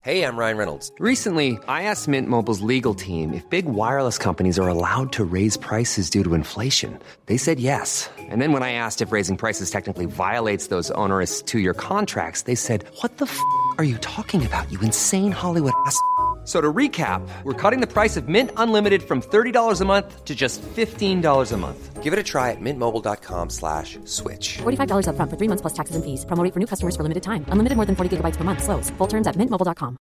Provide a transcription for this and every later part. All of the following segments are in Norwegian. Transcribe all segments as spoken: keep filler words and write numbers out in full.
Hey, I'm Ryan Reynolds. Recently, I asked Mint Mobile's legal team if big wireless companies are allowed to raise prices due to inflation. They said yes. And then when I asked if raising prices technically violates those onerous two-year contracts, they said, what the f*** are you talking about, you insane Hollywood ass f- So to recap, we're cutting the price of Mint Unlimited from thirty dollars a month to just fifteen dollars a month. Give it a try at mintmobile.com slash switch. forty-five dollars up front for three months plus taxes and fees. Promo rate for new customers for limited time. Unlimited more than forty gigabytes per month. Slows full terms at mint mobile dot com.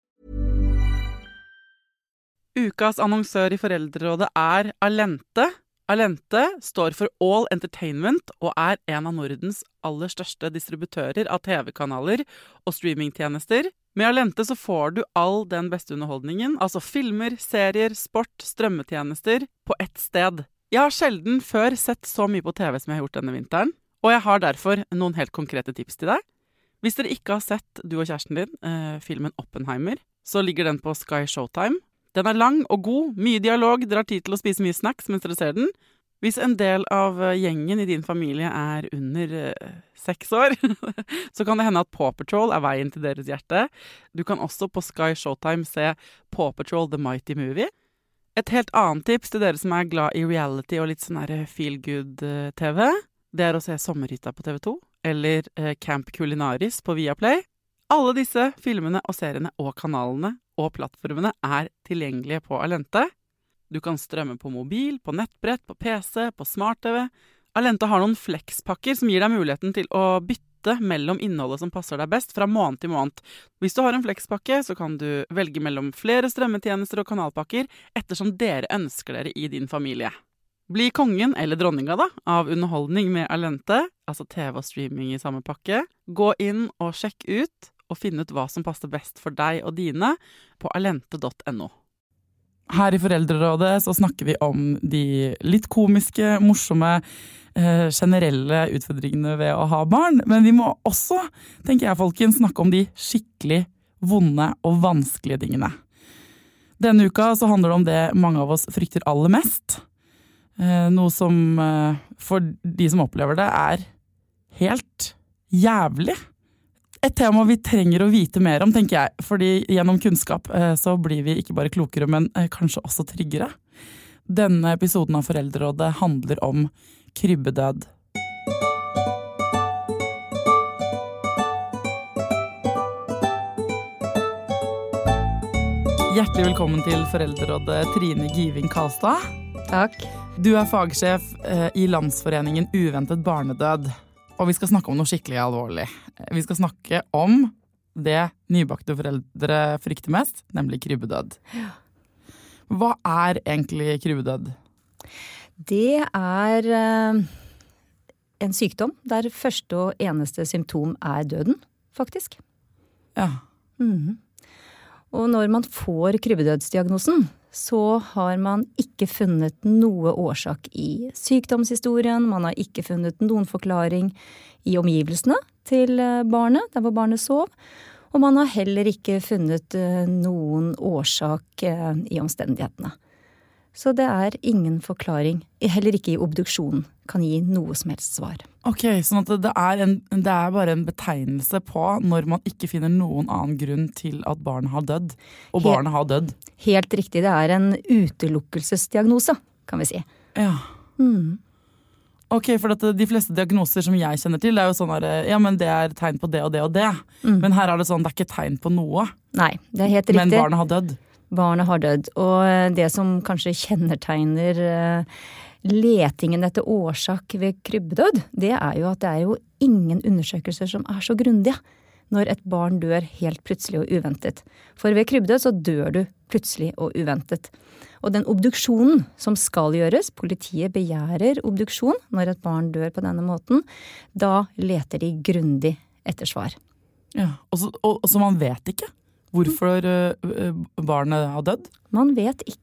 Ukas annonsør i Foreldrerådet er Allente. Allente står for All Entertainment og er en av Nordens aller største distributører av T V-kanaler og streamingtjenester. Med Allente så får du all den beste underholdningen, altså filmer, serier, sport, strømmetjenester, på ett sted. Jeg har sjelden før sett så mye på T V som jeg har gjort denne vinteren, og jeg har derfor noen helt konkrete tips til deg. Hvis dere ikke har sett, du og kjæresten din, eh, filmen Oppenheimer, så ligger den på Sky Showtime. Den er lang og god, mye dialog, dere har tid til å spise mye snacks mens dere ser den. Hvis en del av gjengen i din familie er under eh, seks år, så kan det hende at Paw Patrol er veien til deres hjerte. Du kan også på Sky Showtime se Paw Patrol The Mighty Movie. Et helt annet tips til dere som er glad i reality og litt sånn her feel-good-T V, det er å se Sommerhytta på T V to, eller eh, Camp Culinaris på Viaplay. Alle disse filmene og seriene og kanalene og plattformene er tilgjengelige på Allente. Du kan strømme på mobil, på nettbrett, på P C, på smart-T V. Allente har noen flexpakker som gir deg muligheten til å bytte mellom innholdet som passer deg best fra måned til måned. Hvis du har en flexpakke, så kan du velge mellom flere strømmetjenester og kanalpakker ettersom dere ønsker dere i din familie. Bli kongen eller dronninga da, av underholdning med Allente, altså T V og streaming i samme pakke. Gå inn og sjekk ut og finne ut hva som passer best for deg og dine på allente punktum no. Her i Foreldrerådet så snakker vi om de litt komiske, morsomme, eh, generelle utfordringene ved å ha barn, men vi må også, tenker jeg folkens, snakke om de skikkelig vonde og vanskelige tingene. Denne uka så handler det om det mange av oss frykter aller mest, eh, noe som eh, for de som opplever det er helt jævlig. Et tema vi trenger å vite mer om, tenker jeg, fordi gjennom kunnskap eh, så blir vi ikke bare klokere, men eh, kanskje også tryggere. Denne episoden av Foreldrerådet handler om krybbedød. Hjertelig velkommen til Foreldrerådet, Trine Giving Kalstad. Takk. Du er fagsjef eh, i Landsforeningen Uventet Barnedød. Og vi skal snakke om noe skikkelig alvorlig. Vi skal snakke om det nybakte foreldre frykter mest, nemlig krybbedød. Hva er egentlig krybbedød? Det er uh, en sykdom der første og eneste symptom er døden, faktisk. Ja. Mm. Og når man får krybbedødsdiagnosen, så har man ikke funnet noe årsak i sykdomshistorien, man har ikke funnet noen forklaring i omgivelsene til barnet, der hvor barnet sov, og man har heller ikke funnet noen årsak i omstendighetene. Så det er ingen forklaring, heller ikke i obduksjonen, kan gi noe som helst svar. Ok, sånn at det er, en, det er bare en betegnelse på når man ikke finner noen annen grunn til at barnet har dødd, og helt, barnet har dødd. Helt riktig, det er en utelukkelsesdiagnose, kan vi si. Ja. Mm. Ok, for at de fleste diagnoser som jeg kjenner til, er jo sånn at ja, men det er tegn på det og det og det. Mm. Men her er det sånn, det er ikke tegn på noe. Nei, det er helt riktig. Men barnet har dødd. Barnet har dødd, og det som kanskje kjennetegner letingen etter årsak ved krybbedød, det er jo at det er jo ingen undersøkelser som er så grundige når et barn dør helt plutselig og uventet. For ved krybbedød så dør du plutselig og uventet. Og den obduksjonen som skal gjøres, politiet begjærer obduksjon når et barn dør på denne måten, da leter de grundig etter svar. Ja, og så, og, og så man vet ikke hvorfor uh, barnet har dødd? Man vet ikke.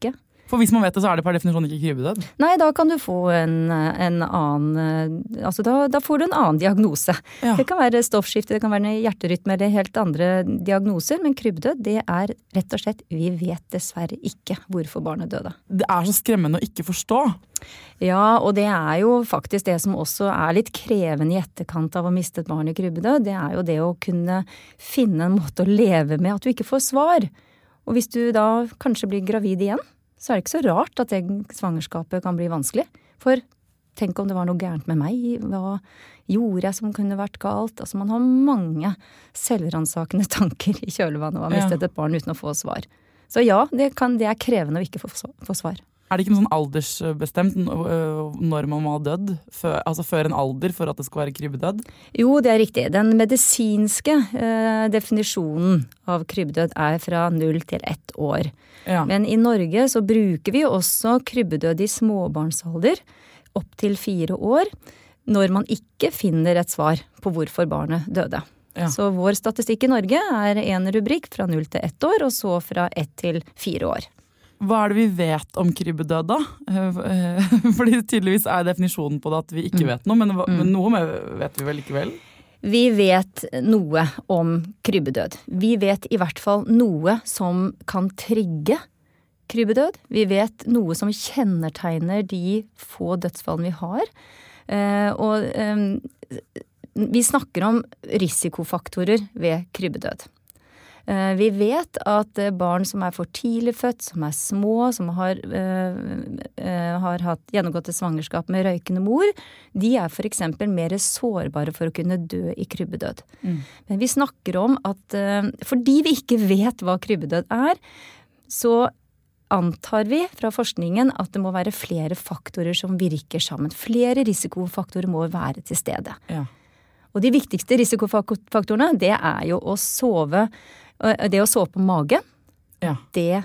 For hvis man vet det, så er det per definisjon ikke krybbedød? Nei, da kan du få en, en annen, altså da, da får du en annen diagnose. Ja. Det kan være stoffskifte, det kan være hjerterytme eller helt andre diagnoser, men krybbedød, det er rett og slett, vi vet dessverre ikke hvorfor barnet døde. Det er så skremmende å ikke forstå. Ja, og det er jo faktisk det som også er litt krevende i etterkant av å miste et barn i krybbedød, det er jo det å kunne finne en måte å leve med at du ikke får svar. Og hvis du da kanskje blir gravid igjen, så er det ikke så rart at det svangerskapet kan bli vanskelig. For tenk om det var noe gærent med meg, hva gjorde jeg som kunne vært galt? Altså man har mange selvransakende tanker i kjølvannet og har mistet et barn uten å få svar. Så ja, det, kan, det er krevende å ikke få, få svar. Er det ikke noe sånn aldersbestemt når man må ha dødd? Før, altså før en alder for at det skal være krybbedød? Jo, det er riktig. Den medisinske eh, definisjonen av krybbedød er fra null til ett år. Ja. Men i Norge så bruker vi også krybbedød i småbarnsalder opp til fire år, når man ikke finner et svar på hvorfor barnet døde. Ja. Så vår statistikk i Norge er en rubrikk fra null til ett år, og så fra ett til fire år. Hva er det vi vet om krybbedød da? Fordi tydeligvis er definisjonen på det at vi ikke vet noe, men, mm. men noe vet vi vel likevel? Vi vet noe om krybbedød. Vi vet i hvert fall noe som kan trigge krybbedød. Vi vet noe som kjennetegner de få dødsfallene vi har. Og vi snakker om risikofaktorer ved krybbedød. Vi vet at barn som er for tidlig født, som er små, som har, uh, uh, har hatt gjennomgått et svangerskap med røykende mor, de er for eksempel mer sårbare for å kunne dø i krybbedød. Mm. Men vi snakker om at uh, fordi vi ikke vet hva krybbedød er, så antar vi fra forskningen at det må være flere faktorer som virker sammen. Flere risikofaktorer må være til stede. Ja. Og de viktigste risikofaktorene, det er jo å sove. Det å sove på mage, ja. Det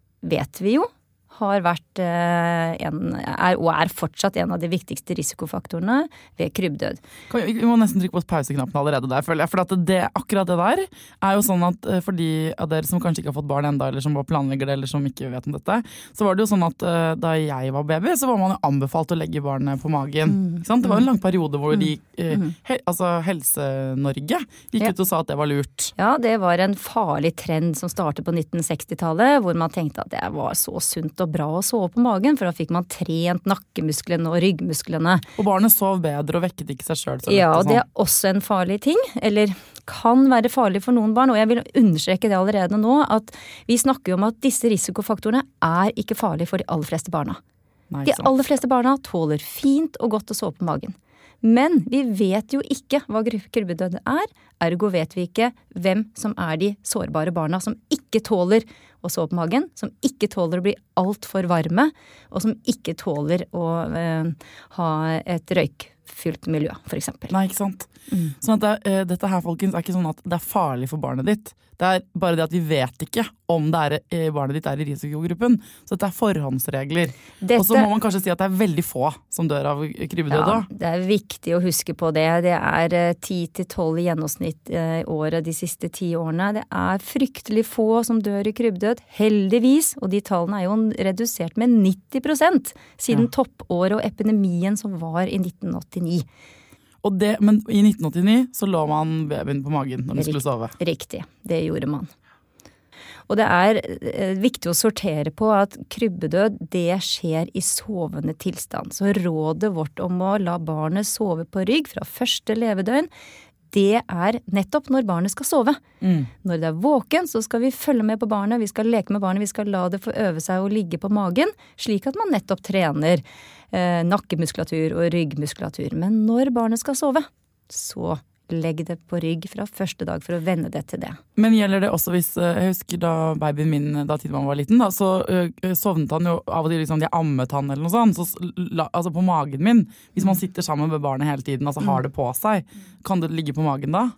vet vi jo har vært en, er, og er fortsatt en av de viktigste risikofaktorene ved krybbedød. Vi, vi må nesten trykke på pauseknappen allerede der, føler jeg. For at det, akkurat det der er jo sånn at for de av dere som kanskje ikke har fått barn enda, eller som bare planlegger det, eller som ikke vet om dette, så var det jo sånn at da jeg var baby, så var man jo anbefalt å legge barnet på magen. Mm. Ikke sant? Det var en lang periode hvor de, mm. he, altså Helse-Norge gikk ja. ut og sa at det var lurt. Ja, det var en farlig trend som startet på nitten seksti-tallet, hvor man tenkte at det var så sunt og bra å sove på magen, for da fikk man trent nakkemusklene og ryggmusklene. Og barnet sov bedre og vekket ikke seg selv. Ja, og det er også en farlig ting, eller kan være farlig for noen barn, og jeg vil understreke det allerede nå, at vi snakker jo om at disse risikofaktorene er ikke farlige for de aller fleste barna. Nei, de aller fleste barna tåler fint og godt å sove på magen. Men vi vet jo ikke hva krybbedød er, ergo vet vi ikke hvem som er de sårbare barna som ikke tåler å sove på magen, som ikke tåler å bli alt for varme, og som ikke tåler å eh, ha et røykfylt miljø, for eksempel. Nei, ikke sant? Mm. Sånn at det, uh, dette her, folkens, er ikke sånn at det er farlig for barnet ditt. Det er bare det at vi vet ikke om det er, barnet ditt er i risikogruppen. Så dette er forhåndsregler. Dette, og så må man kanskje si at det er veldig få som dør av krybbedød da. Ja, det er viktig å huske på det. Det er ti til tolv i gjennomsnitt i året de siste ti årene. Det er fryktelig få som dør i krybbedød, heldigvis. Og de tallene er jo redusert med nitti prosent siden ja. toppåret og epidemien som var i nitten åttini. Og det, men i nitten åttini så lå man babyen på magen når den skulle sove. Riktig, det gjorde man. Og det er eh, viktig å sortere på at krybbedød, det skjer i sovende tilstand. Så rådet vårt om å la barnet sove på rygg fra første levedøgn, det er nettopp når barnet skal sove. Mm. Når det er våken, så skal vi følge med på barnet, vi skal leke med barnet, vi skal la det få øve seg å ligge på magen, slik at man nettopp trener eh, nakkemuskulatur og ryggmuskulatur. Men når barnet skal sove, så legg det på rygg fra første dag for å venne det til det. Men gjelder det også hvis, jeg husker da babyen min, da tiden man var liten, da, så uh, sovnet han jo av og til, liksom, de ammet han eller noe sånt, så, la, altså på magen min, hvis man sitter sammen med barnet hele tiden, altså har det på seg, kan det ligge på magen da?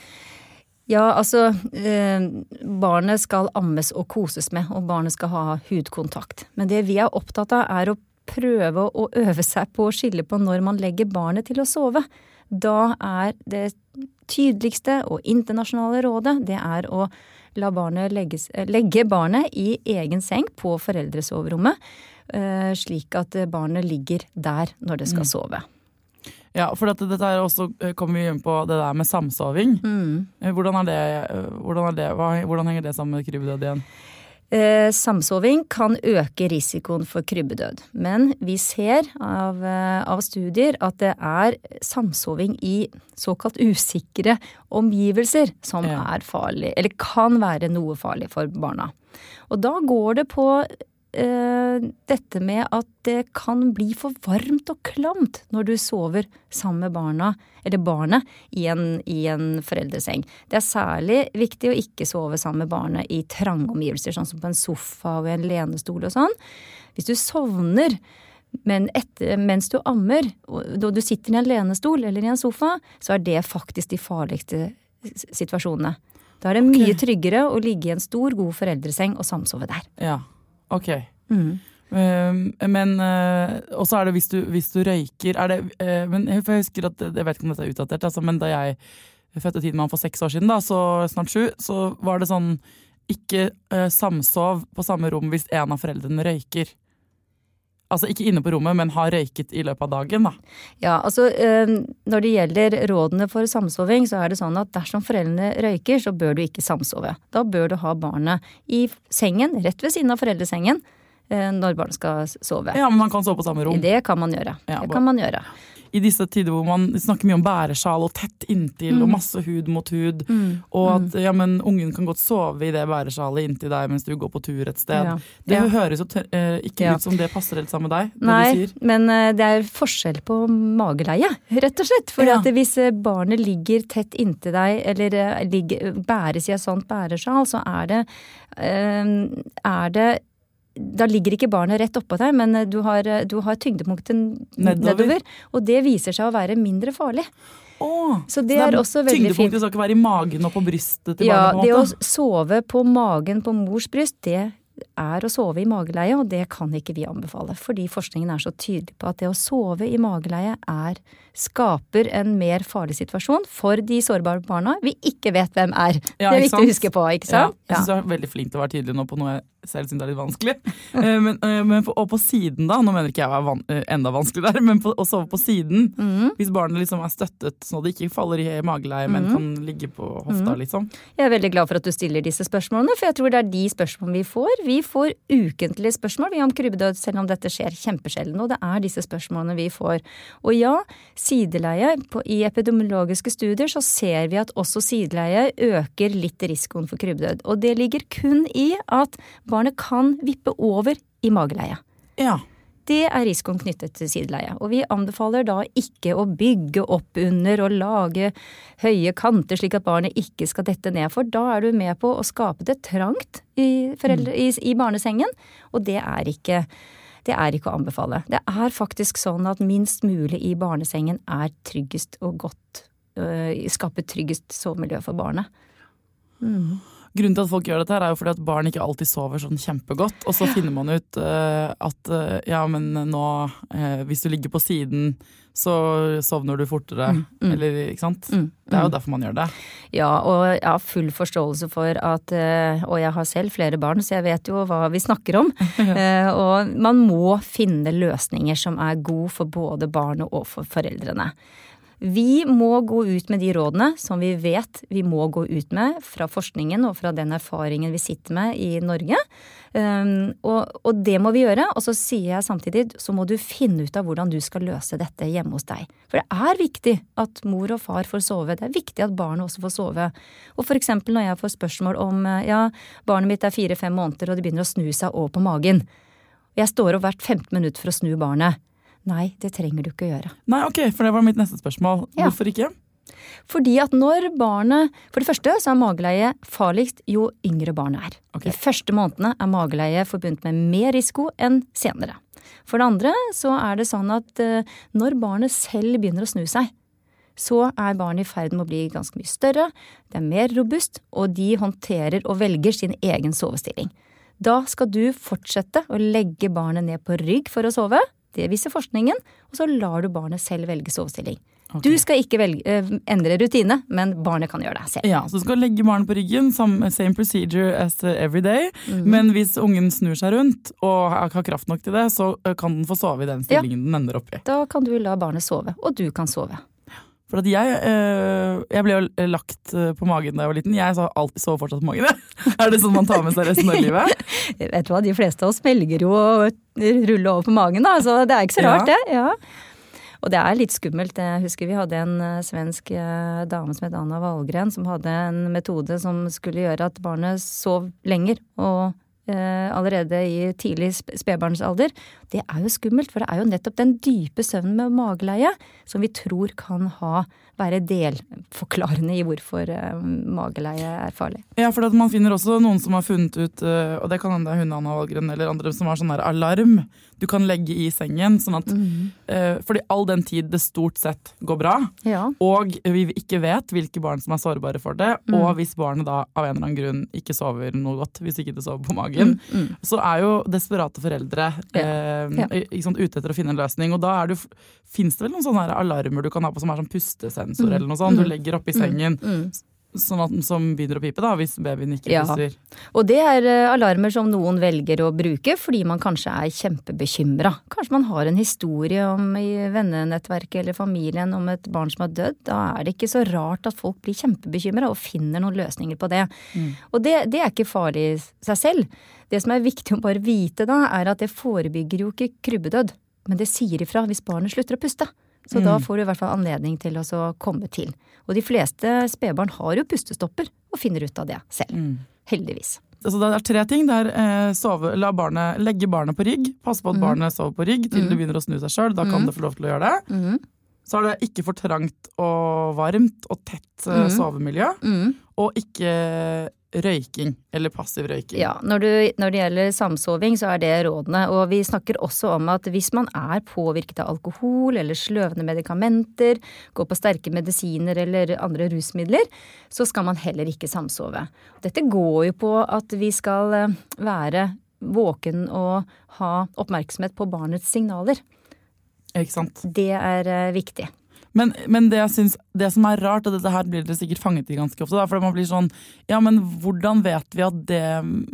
Ja, altså, eh, barnet skal ammes og koses med, og barnet skal ha hudkontakt. Men det vi er opptatt av er å prøve å øve seg på å skille på når man legger barnet til å sove. Da er det tydeligste og internasjonale rådet, det er å la barnet legges, legge barnet i egen seng på foreldresoverommet, uh, slik at barnet ligger der når det skal mm. sove. Ja, for dette, dette er også, kommer vi inn på det der med samsoving. Mm. Hvordan er det, hvordan er det, hva, hvordan henger det sammen med krybbedød igjen? Eh, samsoving kan øke risikoen for krybbedød, men vi ser av, av studier at det er samsoving i såkalt usikre omgivelser som ja. er farlig, eller kan være noe farlig for barna. Og da går det på eh, dette med at det kan bli for varmt og klamt når du sover sammen med barna, eller barnet, i en, i en foreldreseng. Det er særlig viktig å ikke sove sammen med barnet i trange omgivelser, sånn som på en sofa og en lenestol og sånn. Hvis du sovner, men etter, mens du ammer, og da du sitter i en lenestol eller i en sofa, så er det faktisk de farligste situasjonene. Da er det okay. mye tryggere å ligge i en stor, god foreldreseng og samsove der. Ja, ok. Mm. Uh, men uh, også er det hvis du, hvis du røyker er det, uh, men jeg husker at jeg vet ikke om dette er utdatert altså, men da jeg fødte Tidemann for seks år siden da, så snart sju så var det sånn ikke uh, samsov på samme rom hvis en av foreldrene røyker altså ikke inne på rommet, men har røyket i løpet av dagen da. Ja, altså uh, når det gjelder rådene for samsoving så er det sånn at dersom foreldrene røyker så bør du ikke samsove. Da bør du ha barnet i sengen, rett ved siden av foreldresengen når barnet skal sove. Ja, men man kan sove på samme rom. Det kan man gjøre. Ja, det kan man gjøre. I disse tider hvor man snakker mye om bæresjal og tett inntil mm. og masse hud mot hud, mm. og at ja, men ungen kan godt sove i det bæresjalet inntil deg mens du går på tur et sted. Ja. Det ja. høres jo uh, ikke ja. ut som det passer helt sammen med deg. Nei, det du sier. Men uh, det er forskjell på mageleie, rett og slett. For ja. at hvis uh, barnet ligger tett inntil deg, eller uh, ligger, bæres i et sånt bæresjal, så er det, uh, er det da ligger ikke barnet rett oppå deg, men du har, du har tyngdepunktet nedover. nedover, og det viser seg å være mindre farlig. Åh, så det så er, er også veldig fint. Tyngdepunktet skal ikke være i magen og på brystet til ja, barnet på en måte? Ja, det å sove på magen på mors bryst, det er å sove i mageleie, og det kan ikke vi anbefale, fordi forskningen er så tydelig på at det å sove i mageleie er, skaper en mer farlig situasjon for de sårbare barna vi ikke vet hvem er. Ja, det er viktig sant? Å huske på, ikke sant? Ja, jeg synes du er veldig flink til å være tydelig nå på noe jeg selv synes det er litt vanskelig. men, men på, og på siden da, nå mener ikke jeg var van, enda vanskelig der, men på, å sove på siden, mm. hvis barnet liksom er støttet sånn at det ikke faller i mageleie, mm. men kan ligge på hofta mm. liksom. Jeg er veldig glad for at du stiller disse spørsmålene, for jeg tror det er de spørsmålene vi får. Vi får ukentlige spørsmål vi om krybbedød, selv om dette skjer kjempesjelden, og det er disse spørsmålene vi får. Og ja, sideleie, på, i epidemiologiske studier så ser vi at også sideleie øker litt risikoen for krybbedød, og det ligger kun i at barnet kan vippe over i mageleie. Ja. Det er risikoen knyttet til sideleie, og vi anbefaler da ikke å bygge opp under og lage høye kanter slik at barnet ikke skal dette ned, for da er du med på å skape det trangt i, foreldre, i, i barnesengen, og det er ikke Det er ikke å anbefale. Det er faktisk sånn at minst mulig i barnesengen er tryggest og godt, øh, skaper tryggest sovemiljø for barnet. Mm. Grunnen til at folk gjør dette her er jo fordi at barn ikke alltid sover sånn kjempegodt, og så ja. finner man ut uh, at uh, ja, men nå, uh, hvis du ligger på siden, så sovner du fortere, mm, mm. eller ikke sant? Mm, mm. Det er jo derfor man gjør det. Ja, og jeg har full forståelse for at, uh, og jeg har selv flere barn, så jeg vet jo hva vi snakker om, uh, og man må finne løsninger som er gode for både barnet og for foreldrene. Vi må gå ut med de rådene som vi vet vi må gå ut med fra forskningen og fra den erfaringen vi sitter med i Norge. Um, og, og det må vi gjøre, og så sier jeg samtidig, så må du finne ut av hvordan du skal løse dette hjemme hos deg. For det er viktig at mor og far får sove, det er viktig at barnet også får sove. Og for eksempel når jeg får spørsmål om, ja, barnet mitt er fire-fem måneder og det begynner å snu seg over på magen. Og jeg står opp hvert femten minutter for å snu barnet. Nei, det trenger du ikke å gjøre. Nei, ok, for det var mitt neste spørsmål. Ja. Hvorfor ikke? Fordi at når barnet, for det første så er mageleie farligst jo yngre barnet er. Okay. De første månedene er mageleie forbundet med mer risiko enn senere. For det andre så er det sånn at uh, når barnet selv begynner å snu seg, så er barnet i ferd med å bli ganske mye større, det er mer robust, og de håndterer og velger sin egen sovestilling. Da skal du fortsette å legge barnet ned på rygg for å sove. Det viser forskningen, og så lar du barnet selv velge sovestilling. Okay. Du skal ikke velge, endre rutine, men barnet kan gjøre det selv. Ja, så du skal legge barnet på ryggen, same procedure as every day, mm. men hvis ungen snur seg rundt og har kraft nok til det, så kan den få sove i den stillingen ja. Den ender opp i. Da kan du la barnet sove, og du kan sove. For at jeg, jeg ble jo lagt på magen da jeg var liten. Jeg alltid sov fortsatt på magen. Er det sånn man tar med seg resten av livet? Vet du hva, de fleste av oss velger jo å rulle over på magen da, så det er ikke så rart ja. Det, ja. Og det er litt skummelt. Jeg husker vi hadde en svensk dame som het Anna Wahlgren, som hadde en metode som skulle gjøre at barnet sov lenger, og eh, allerede i tidlig spedbarnsalder. Det er jo skummelt, for det er jo nettopp den dype søvnen med mageleie som vi tror kan ha, være delforklarende i hvorfor eh, mageleie er farlig. Ja, for at man finner også noen som har funnet ut, og det kan hende hun Anna Wahlgren eller andre som har sånn der alarm du kan legge i sengen, sånn at mm. uh, fordi all den tid det stort sett går bra, ja. Og vi ikke vet hvilke barn som er sårbare for det, mm. og hvis barnet da av en eller annen grunn ikke sover noe godt, hvis ikke det sover på magen, mm. Mm. så er jo desperate foreldre ja. Uh, ja. Ikke sant, ute etter å finne en løsning, og da er det, finnes det vel noen sånne her alarmer du kan ha på som er sånn pustesensor mm. eller noe sånt, du legger opp i sengen, mm. Mm. Sånn at, som begynner å pipe da, hvis babyen ikke ja. puster. Og det er uh, alarmer som noen velger å bruke fordi man kanskje er kjempebekymret. Kanskje man har en historie om i vennenettverket eller familien om et barn som har dødd. Da er det ikke så rart at folk blir kjempebekymret og finner noen løsninger på det. Mm. Og det, det er ikke farlig i seg selv. Det som er viktig å bare vite da, er at det forebygger jo ikke krybbedød, men det sier ifra hvis barnet slutter å puste. Så mm. da får du i hvert fall anledning til å komme til. Og de fleste spedbarn har jo pustestopper og finner ut av det selv. Mm. Heldigvis. Altså det er tre ting. Det er eh, sove, la barnet, legge barnet på rygg. Passe på at mm. barnet sover på rygg til mm. det begynner å snu seg selv. Da kan mm. det få lov til å gjøre det. Mm. Så er det ikke for trangt og varmt og tett eh, mm. sovemiljø. Mm. Og ikke røyking, eller passiv røyking. Ja, når, du, når det gjelder samsoving så er det rådene, og vi snakker også om at hvis man er påvirket av alkohol eller sløvende medikamenter, går på sterke medisiner eller andre rusmidler, så skal man heller ikke samsove. Dette går jo på at vi skal være våken og ha oppmerksomhet på barnets signaler. Ikke sant? Det er viktig. Men, men det, jeg synes, det som er rart, og dette her blir det sikkert fanget i ganske ofte, da, for man blir sånn, ja, men hvordan vet vi at det,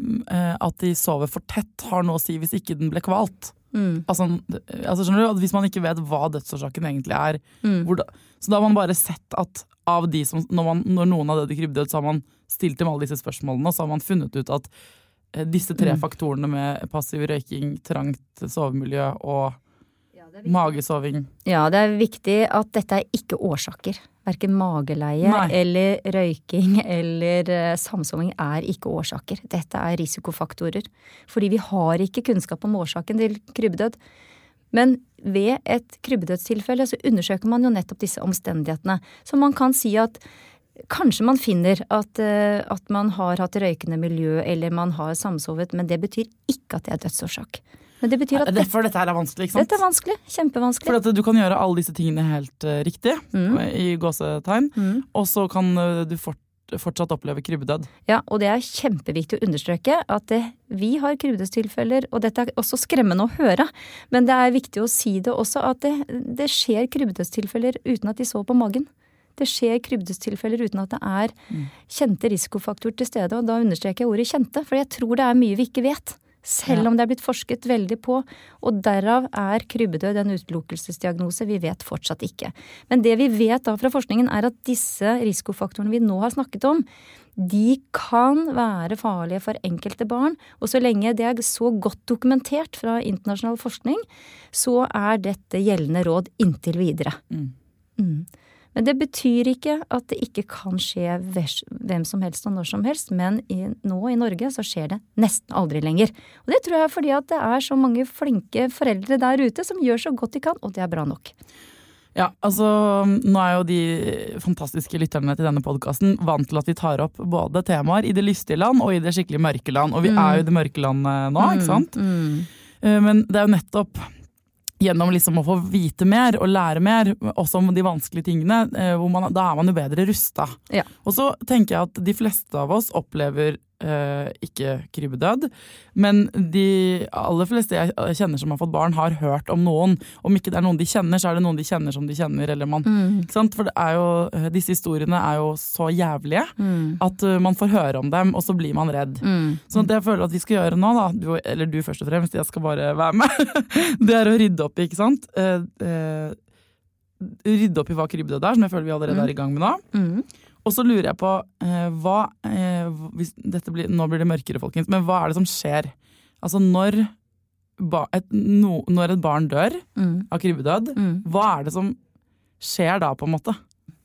at de sover for tett har noe å si hvis ikke den ble kvalt? Mm. Altså, altså skjønner du, at hvis man ikke vet hva dødsårsaken egentlig er, mm. da, så da har man bare sett at av de som, når, man, når noen har dødd i krybbedød, så har man stilt dem alle disse spørsmålene, og så har man funnet ut at disse tre mm. faktorene med passiv røyking, trangt sovemiljø og magesoving. Ja, det er viktig at dette er ikke årsaker. Hverken mageleie Nei. Eller røyking eller uh, samsoving er ikke årsaker. Dette er risikofaktorer. Fordi vi har ikke kunnskap om årsaken til krybbedød. Men ved et krybbedødstilfelle så undersøker man jo nettopp disse omstendighetene. Så man kan si at kanskje man finner at, uh, at man har hatt røykende miljø eller man har samsovet, men det betyr ikke at det er dødsårsak. Men det betyr at det, for dette her er vanskelig, ikke sant? Dette er vanskelig, kjempevanskelig. For at du kan gjøre alle disse tingene helt uh, riktig, mm. i gåsetegn, mm. og så kan uh, du fort, fortsatt oppleve krybbedød. Ja, og det er kjempeviktig å understreke at det, vi har krybbedødstilfeller, og dette er også skremmende å høre, men det er viktig å si det også at det, det skjer krybbedødstilfeller uten at de sover på magen. Det skjer krybbedødstilfeller uten at det er kjente risikofaktorer til stede, og da understreker jeg ordet kjente, for jeg tror det er mye vi ikke vet. Selv om det er blitt forsket veldig på, og derav er krybbedød en utelukkelsesdiagnose, vi vet fortsatt ikke. Men det vi vet da fra forskningen er at disse risikofaktorene vi nå har snakket om, de kan være farlige for enkelte barn, og så lenge det er så godt dokumentert fra internasjonal forskning, så er dette gjeldende råd inntil videre. Mm. Mm. Men det betyr ikke at det ikke kan skje hvem som helst og når som helst, men i, nå i Norge så skjer det nesten aldri lenger. Og det tror jeg er fordi at det er så mange flinke foreldre der ute som gjør så godt de kan, og det er bra nok. Ja, altså nå er jo de fantastiske lytterne til denne podcasten vant til at vi tar opp både temaer i det lystige land og i det skikkelig mørke land, og vi mm. er jo i det mørke landet nå, ikke sant? Mm. Mm. Men det er jo nettopp gjennom liksom å få vite mer og lære mer, også om de vanskelige tingene, hvor man, da er man jo bedre rustet. Ja. Og så tenker jeg at de fleste av oss opplever uh, ikke krybbedød, men de aller fleste jeg kjenner som har fått barn har hørt om noen. Om ikke det er noen de kjenner, så er det noen de kjenner som de kjenner, eller man, mm. ikke sant? For det er jo, disse historiene er jo så jævlige mm. at uh, man får høre om dem, og så blir man redd. Mm. Så det jeg føler at vi skal gjøre nå, da, du, eller du først og fremst, jeg skal bare være med, det er å rydde opp, ikke sant? Uh, uh, rydde opp i hva krybbedød er, som jeg føler vi allerede er i gang med nå. Mm. Og så lurer jeg på, eh, hva, eh, hvis dette blir, nå blir det mørkere, folkens, men hva er det som skjer? Altså, når, ba, et, no, når et barn dør mm. av krybbedød, mm. hva er det som skjer da, på en måte?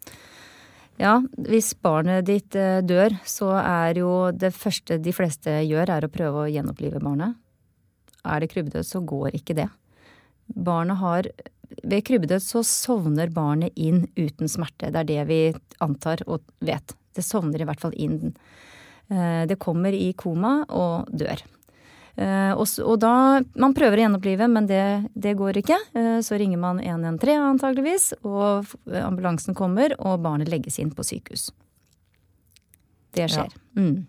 Ja, hvis barnet ditt eh, dør, så er jo det første de fleste gjør, er å prøve å gjenopplive barnet. Er det krybbedød, så går ikke det. Barnet har... Ved krybbedød så sovner barnet inn uten smerte. Det er det vi antar og vet. Det sovner i hvert fall inn. Det kommer i koma og dør. Og da, man prøver å gjenopplive, men det, det går ikke. Så ringer man en en tre antageligvis, og ambulansen kommer, og barnet legges inn på sykehus. Det skjer. Ja. Mm.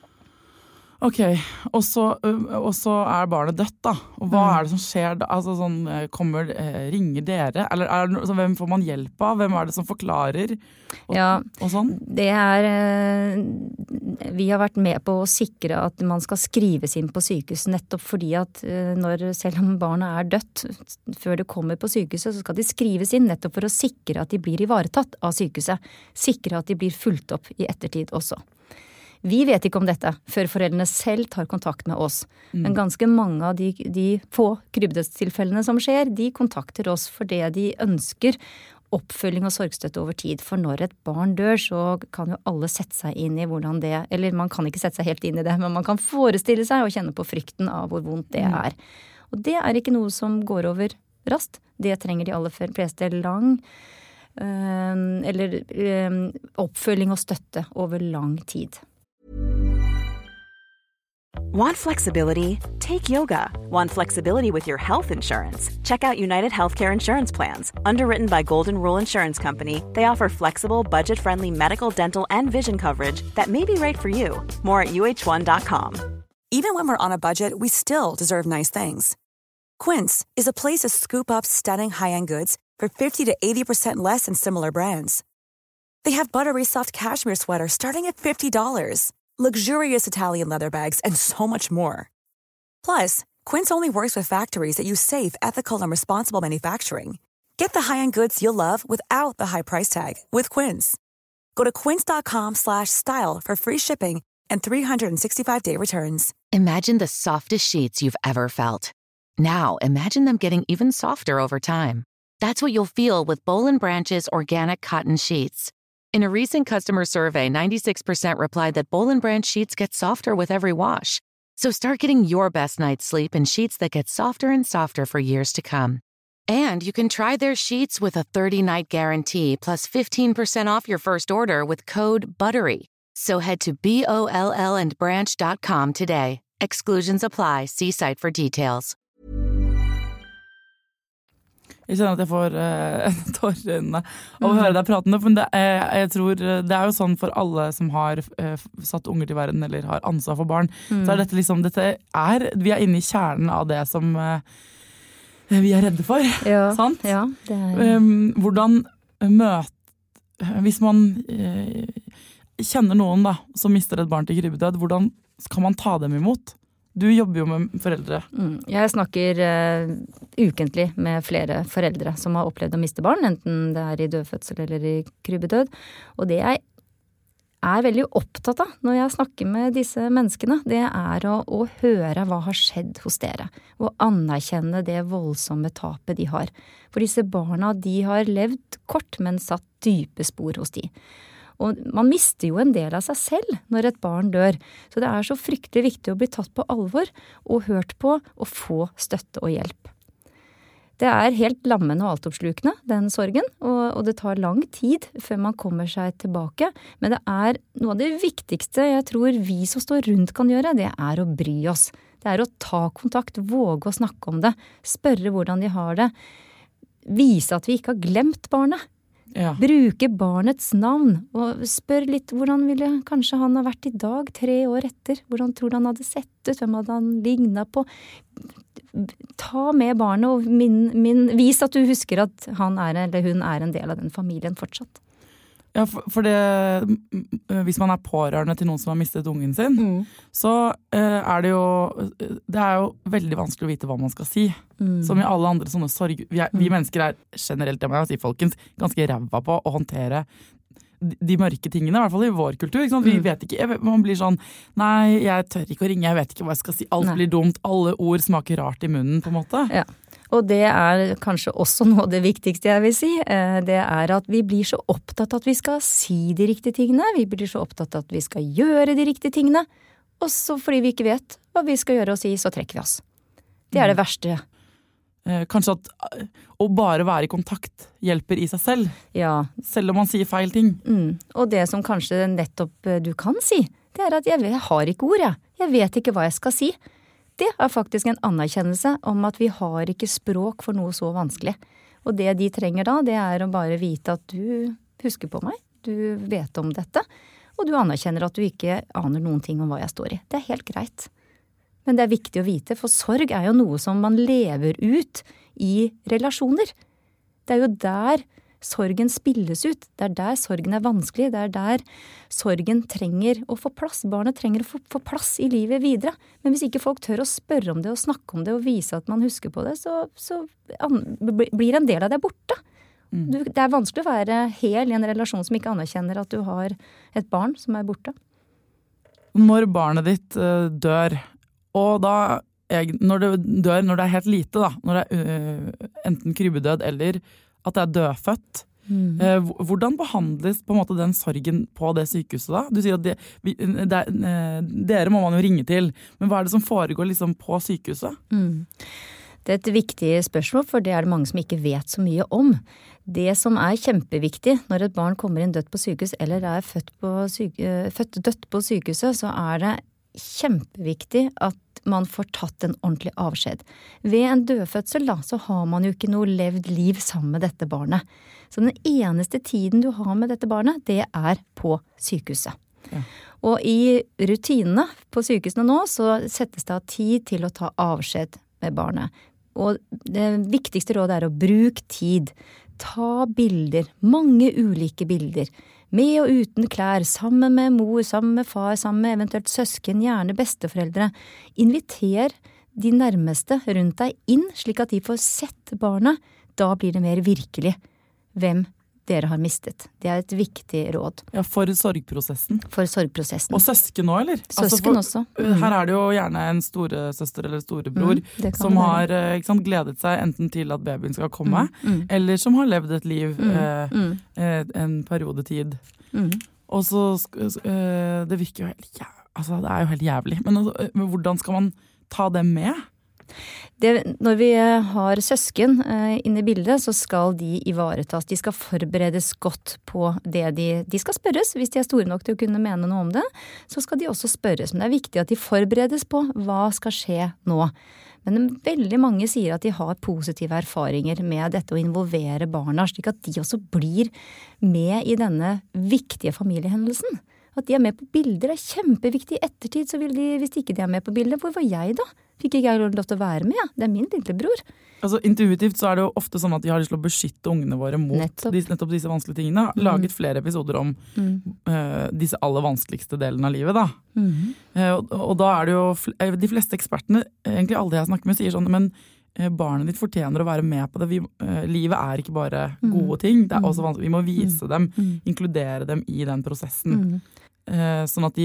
Ok, og så, og så er barnet dødt da. Og hva er det som skjer da? Altså sånn, kommer, ringer dere? Eller er det, så hvem får man hjelp av? Hvem er det som forklarer? Og, ja, og sånn? Det er, vi har vært med på å sikre at man skal skrives inn på sykehuset, nettopp fordi at når, selv om barnet er dødt, før det kommer på sykehuset, så skal de skrives inn nettopp for å sikre at de blir ivaretatt av sykehuset. Sikre at de blir fulgt opp i ettertid også. Vi vet ikke om dette før foreldrene selv tar kontakt med oss. Mm. Men ganske mange av de, de få krybbedødstilfellene som skjer, de kontakter oss fordi de ønsker oppfølging og sorgstøtte over tid. For når et barn dør, så kan jo alle sette seg inn i hvordan det, eller man kan ikke sette seg helt inn i det, men man kan forestille seg og kjenne på frykten av hvor vondt det er. Og det er ikke noe som går over raskt. Det trenger de aller fleste lang, øh, eller øh, oppfølging og støtte over lang tid. Want flexibility? Take yoga. Want flexibility with your health insurance? Check out United Healthcare Insurance Plans. Underwritten by Golden Rule Insurance Company, they offer flexible, budget-friendly medical, dental, and vision coverage that may be right for you. More at U H one dot com. Even when we're on a budget, we still deserve nice things. Quince is a place to scoop up stunning high-end goods for fifty to eighty percent less than similar brands. They have buttery soft cashmere sweaters starting at fifty dollars. Luxurious Italian leather bags, and so much more. Plus, Quince only works with factories that use safe, ethical, and responsible manufacturing. Get the high-end goods you'll love without the high price tag with Quince. Go to quince.com slash style for free shipping and three sixty-five day returns. Imagine the softest sheets you've ever felt. Now, imagine them getting even softer over time. That's what you'll feel with Boll and Branch's organic cotton sheets. In a recent customer survey, ninety-six percent replied that Boll and Branch sheets get softer with every wash. So start getting your best night's sleep in sheets that get softer and softer for years to come. And you can try their sheets with a thirty-night guarantee plus fifteen percent off your first order with code BUTTERY. So head to B O L L and branch dot com today. Exclusions apply. See site for details. Jeg kjenner at jeg får uh, tårer i øynene av å høre deg prate, men det er, jeg tror det er jo sånn for alle som har uh, satt unger til verden eller har ansvar for barn, mm. så er dette liksom, dette er, vi er inne i kjernen av det som uh, vi er redde for, ja, sant? Ja, det er... Um, hvordan møte, hvis man uh, kjenner noen da, som mister et barn til krybbedød, hvordan kan man ta dem imot? Du jobber jo med foreldre. Mm. Jeg snakker uh, ukentlig med flere foreldre som har opplevd å miste barn, enten det er i dødfødsel eller i krybbedød. Og det jeg er veldig opptatt av når jeg snakker med disse menneskene, det er å, å høre hva har skjedd hos dere, og anerkjenne det voldsomme tapet de har. For disse barna, de har levd kort, men satt dype spor hos de. Og man mister jo en del av seg selv når et barn dør, så det er så fryktelig viktig å bli tatt på alvor og hørt på og få støtte og hjelp. Det er helt lammende og altoppslukende, den sorgen, og, og det tar lang tid før man kommer seg tilbake, men det er noe av det viktigste jeg tror vi som står rundt kan gjøre, det er å bry oss. Det er å ta kontakt, våge å snakke om det, spørre hvordan de har det, vise at vi ikke har glemt barnet. Ja. Bruke barnets navn, og spør litt hvordan ville kanskje han ha vært i dag, tre år etter. Hvordan tror du han hadde sett ut, hvem hadde han lignet på? Ta med barnet og min, min, vis at du husker at han er, eller hun er en del av den familien fortsatt. Ja, for, for det, hvis man er pårørende til noen som har mistet ungen sin, mm. så uh, er det jo, det er jo veldig vanskelig å vite hva man skal si. Mm. Som i alle andre sånne sorg, vi, er, vi mm. mennesker er generelt, det må jeg si folkens, ganske ræva på å håndtere de, de mørke tingene, i hvert fall i vår kultur. Ikke sant? Vi mm. vet ikke, jeg, man blir sånn, nei, jeg tør ikke å ringe, jeg vet ikke hva jeg skal si, alt nei. Blir dumt, alle ord smaker rart i munnen på en måte. Ja. Og det er kanskje også noe av det viktigste jeg vil si, det er at vi blir så opptatt at vi skal si de riktige tingene, vi blir så opptatt at vi skal gjøre de riktige tingene, og så fordi vi ikke vet hva vi skal gjøre og si, så trekker vi oss. Det er det verste. Eh, kanskje at å bare være i kontakt hjelper i seg selv, ja. Selv om man sier feil ting. Mm. Og det som kanskje nettopp du kan si, det er at jeg, jeg har ikke ord, jeg. Jeg vet ikke hva jeg skal si. Det er faktisk en anerkjennelse om at vi har ikke språk for noe så vanskelig. Og det de trenger da, det er å bare vite at du husker på meg, du vet om dette, og du anerkjenner at du ikke aner noen ting om hva jeg står i. Det er helt greit. Men det er viktig å vite, for sorg er jo noe som man lever ut i relasjoner. Det er jo der sorgen spilles ut. Det er der sorgen er vanskelig. Det er der sorgen trenger å få plass. Barnet trenger å få, få plass i livet videre. Men hvis ikke folk tør å spørre om det og snakke om det og vise at man husker på det, så, så an, blir en del av det borte. Mm. Du, det er vanskelig å være hel i en relasjon som ikke anerkjenner at du har et barn som er borte. Når barnet ditt uh, dør, og da jeg, når det dør når det er helt lite, da, når det er uh, enten krybbedød eller at det er dødfødt. Mm. Eh, hvordan behandles på en måte den sorgen på det sykehuset da? Du sier at det, vi, det er, eh, dere må man jo ringe til, men hva er det som foregår liksom på sykehuset? Mm. Det er et viktig spørsmål, for det er det mange som ikke vet så mye om. Det som er kjempeviktig når et barn kommer inn dødt på sykehus, eller er født, på syke, født dødt på sykehuset, så er det kjempeviktig at man får tatt en ordentlig avskjed. Ved en dødfødsel da, så har man jo ikke noe levd liv sammen med dette barnet. Så den eneste tiden du har med dette barnet, det er på sykehuset. Ja. Og i rutinene på sykehusene nå, så settes det av tid til å ta avskjed med barnet. Og det viktigste rådet er å bruke tid. Ta bilder, mange ulike bilder. Med og uten klær, sammen med mor, sammen med far, sammen med eventuelt søsken, gjerne besteforeldre. Inviter de nærmeste rundt deg inn, slik at de får sett barnet. Da blir det mer virkelig hvem dere har mistet. Det er et viktig råd. Ja, for sorgprosessen. For sorgprosessen. Og søsken nå, eller? Søsken altså for, også. Mm. Her er det jo gjerne en storesøster eller storebror mm, som har ikke sant, gledet seg enten til at babyen skal komme, mm, mm. eller som har levd et liv mm, eh, mm. Eh, en periodetid. Mm. Og så, eh, det virker jo helt jævlig, altså det er jo helt jævlig. Men, men hvordan skal man ta det med? Det, når vi har søsken eh, inne i bildet, så skal de ivaretas. De skal forberedes godt på det de, de skal spørres. Hvis de er store nok til å kunne mene noe om det, så skal de også spørres. Men det er viktig at de forberedes på hva skal skje nå. Men veldig mange sier at de har positive erfaringer med dette å involvere barna, slik at de også blir med i denne viktige familiehendelsen. At de er med på bilder er kjempeviktig. I ettertid så vil de, hvis ikke de er med på bilder, hvor var jeg da? Fikk ikke jeg lov til å være med? Ja? Det er min lillebror. Altså intuitivt så er det jo ofte sånn at de har lyst til å beskytte ungene våre mot nettopp, disse, nettopp disse vanskelige tingene. Mm. Laget flere episoder om mm. uh, disse aller vanskeligste delene av livet da. Mm. Uh, og, og da er det jo, de fleste ekspertene, egentlig alle jeg snakker med, sier sånn, men uh, barnet ditt fortjener å være med på det. Vi, uh, livet er ikke bare gode ting, det er også vanskelig. Vi må vise dem, mm. inkludere dem i den prosessen. Mm. Uh, sånn at de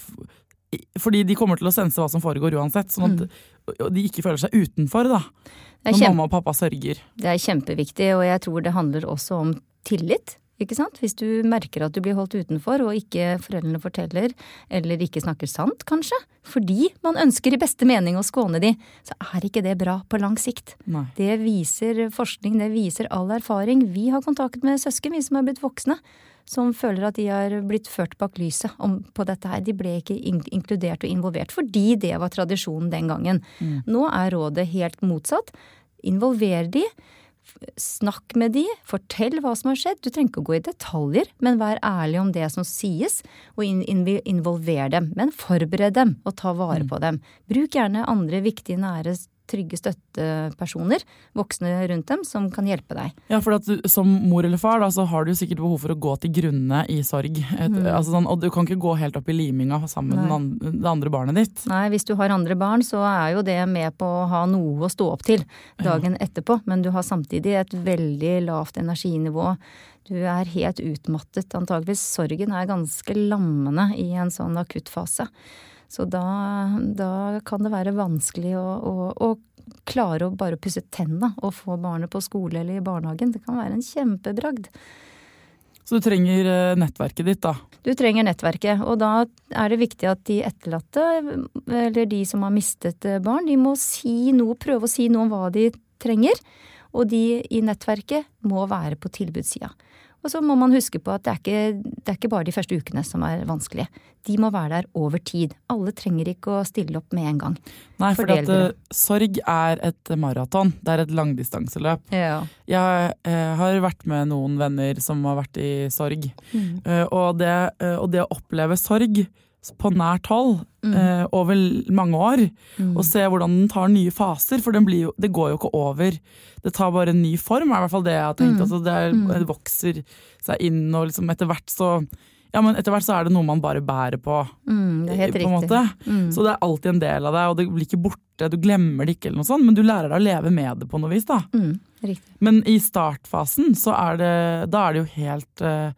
fordi de kommer til å sense hva som foregår uansett, sånn at mm. de ikke føler seg utenfor da, når kjempe, mamma og pappa sørger. Det er kjempeviktig, og jeg tror det handler også om tillit, ikke sant? Hvis du merker at du blir holdt utenfor, og ikke foreldrene forteller, eller ikke snakker sant kanskje, fordi man ønsker i beste mening å skåne de, så er ikke det bra på lang sikt. Nei. Det viser forskning, det viser all erfaring. Vi har kontakt med søsken, vi som er blitt voksne, som føler at de har blitt ført bak lyset om, på dette her. De ble ikke in- inkludert og involvert, fordi det var tradisjonen den gangen. Mm. Nå er rådet helt motsatt. Involver de, snakk med de, fortell hva som har skjedd. Du trenger ikke å gå i detaljer, men vær ærlig om det som sies, og in- in- involver dem. Men forbered dem og ta vare på dem. Bruk gjerne andre viktige, nære, trygge støttepersoner, voksne rundt dem, som kan hjelpe deg. Ja, for at du, som mor eller far, da, så har du sikkert behov for å gå til grunne i sorg. Et, mm. altså sånn, og du kan ikke gå helt opp i liminga sammen med an, det andre barnet ditt. Nei, hvis du har andre barn, så er jo det med på å ha noe å stå opp til dagen ja. etterpå, men du har samtidig et veldig lavt energinivå. Du er helt utmattet, antageligvis. Sorgen er ganske lammende i en sånn akuttfase. Så da, da kan det være vanskelig å, å, å klare å bare pusse tennene og få barnet på skole eller i barnehagen. Det kan være en kjempebragd. Så du trenger nettverket ditt da? Du trenger nettverket, og da er det viktig at de etterlatte, eller de som har mistet barn, de må si noe, prøve å si noe om hva de trenger, og de i nettverket må være på tilbudssida. Og så må man huske på at det er, ikke, det er ikke bare de første ukene som er vanskelige. De må være der over tid. Alle trenger ikke å stille opp med en gang. Nei, for at, uh, sorg er et maraton. Det er et langdistanseløp. Ja. Jeg uh, har vært med noen venner som har vært i sorg. Mm. Uh, og, det, uh, og det å oppleve sorg på nært hold mm. uh, over mange år, mm. og se hvordan den tar nye faser, for den blir jo, det går jo ikke over. Det tar bare en ny form, er i hvert fall det jeg har tenkt. Mm. Altså det, er, det vokser seg inn, og liksom etter hvert så ja, men etter hvert så er det noe man bare bærer på. Mm, det er helt på en riktig. måte. Mm. Så det er alltid en del av det, og det blir ikke borte, du glemmer det ikke eller noe sånt, men du lærer deg å leve med det på noe vis da. Mm, riktig. Men i startfasen så er det, da er det jo helt uh,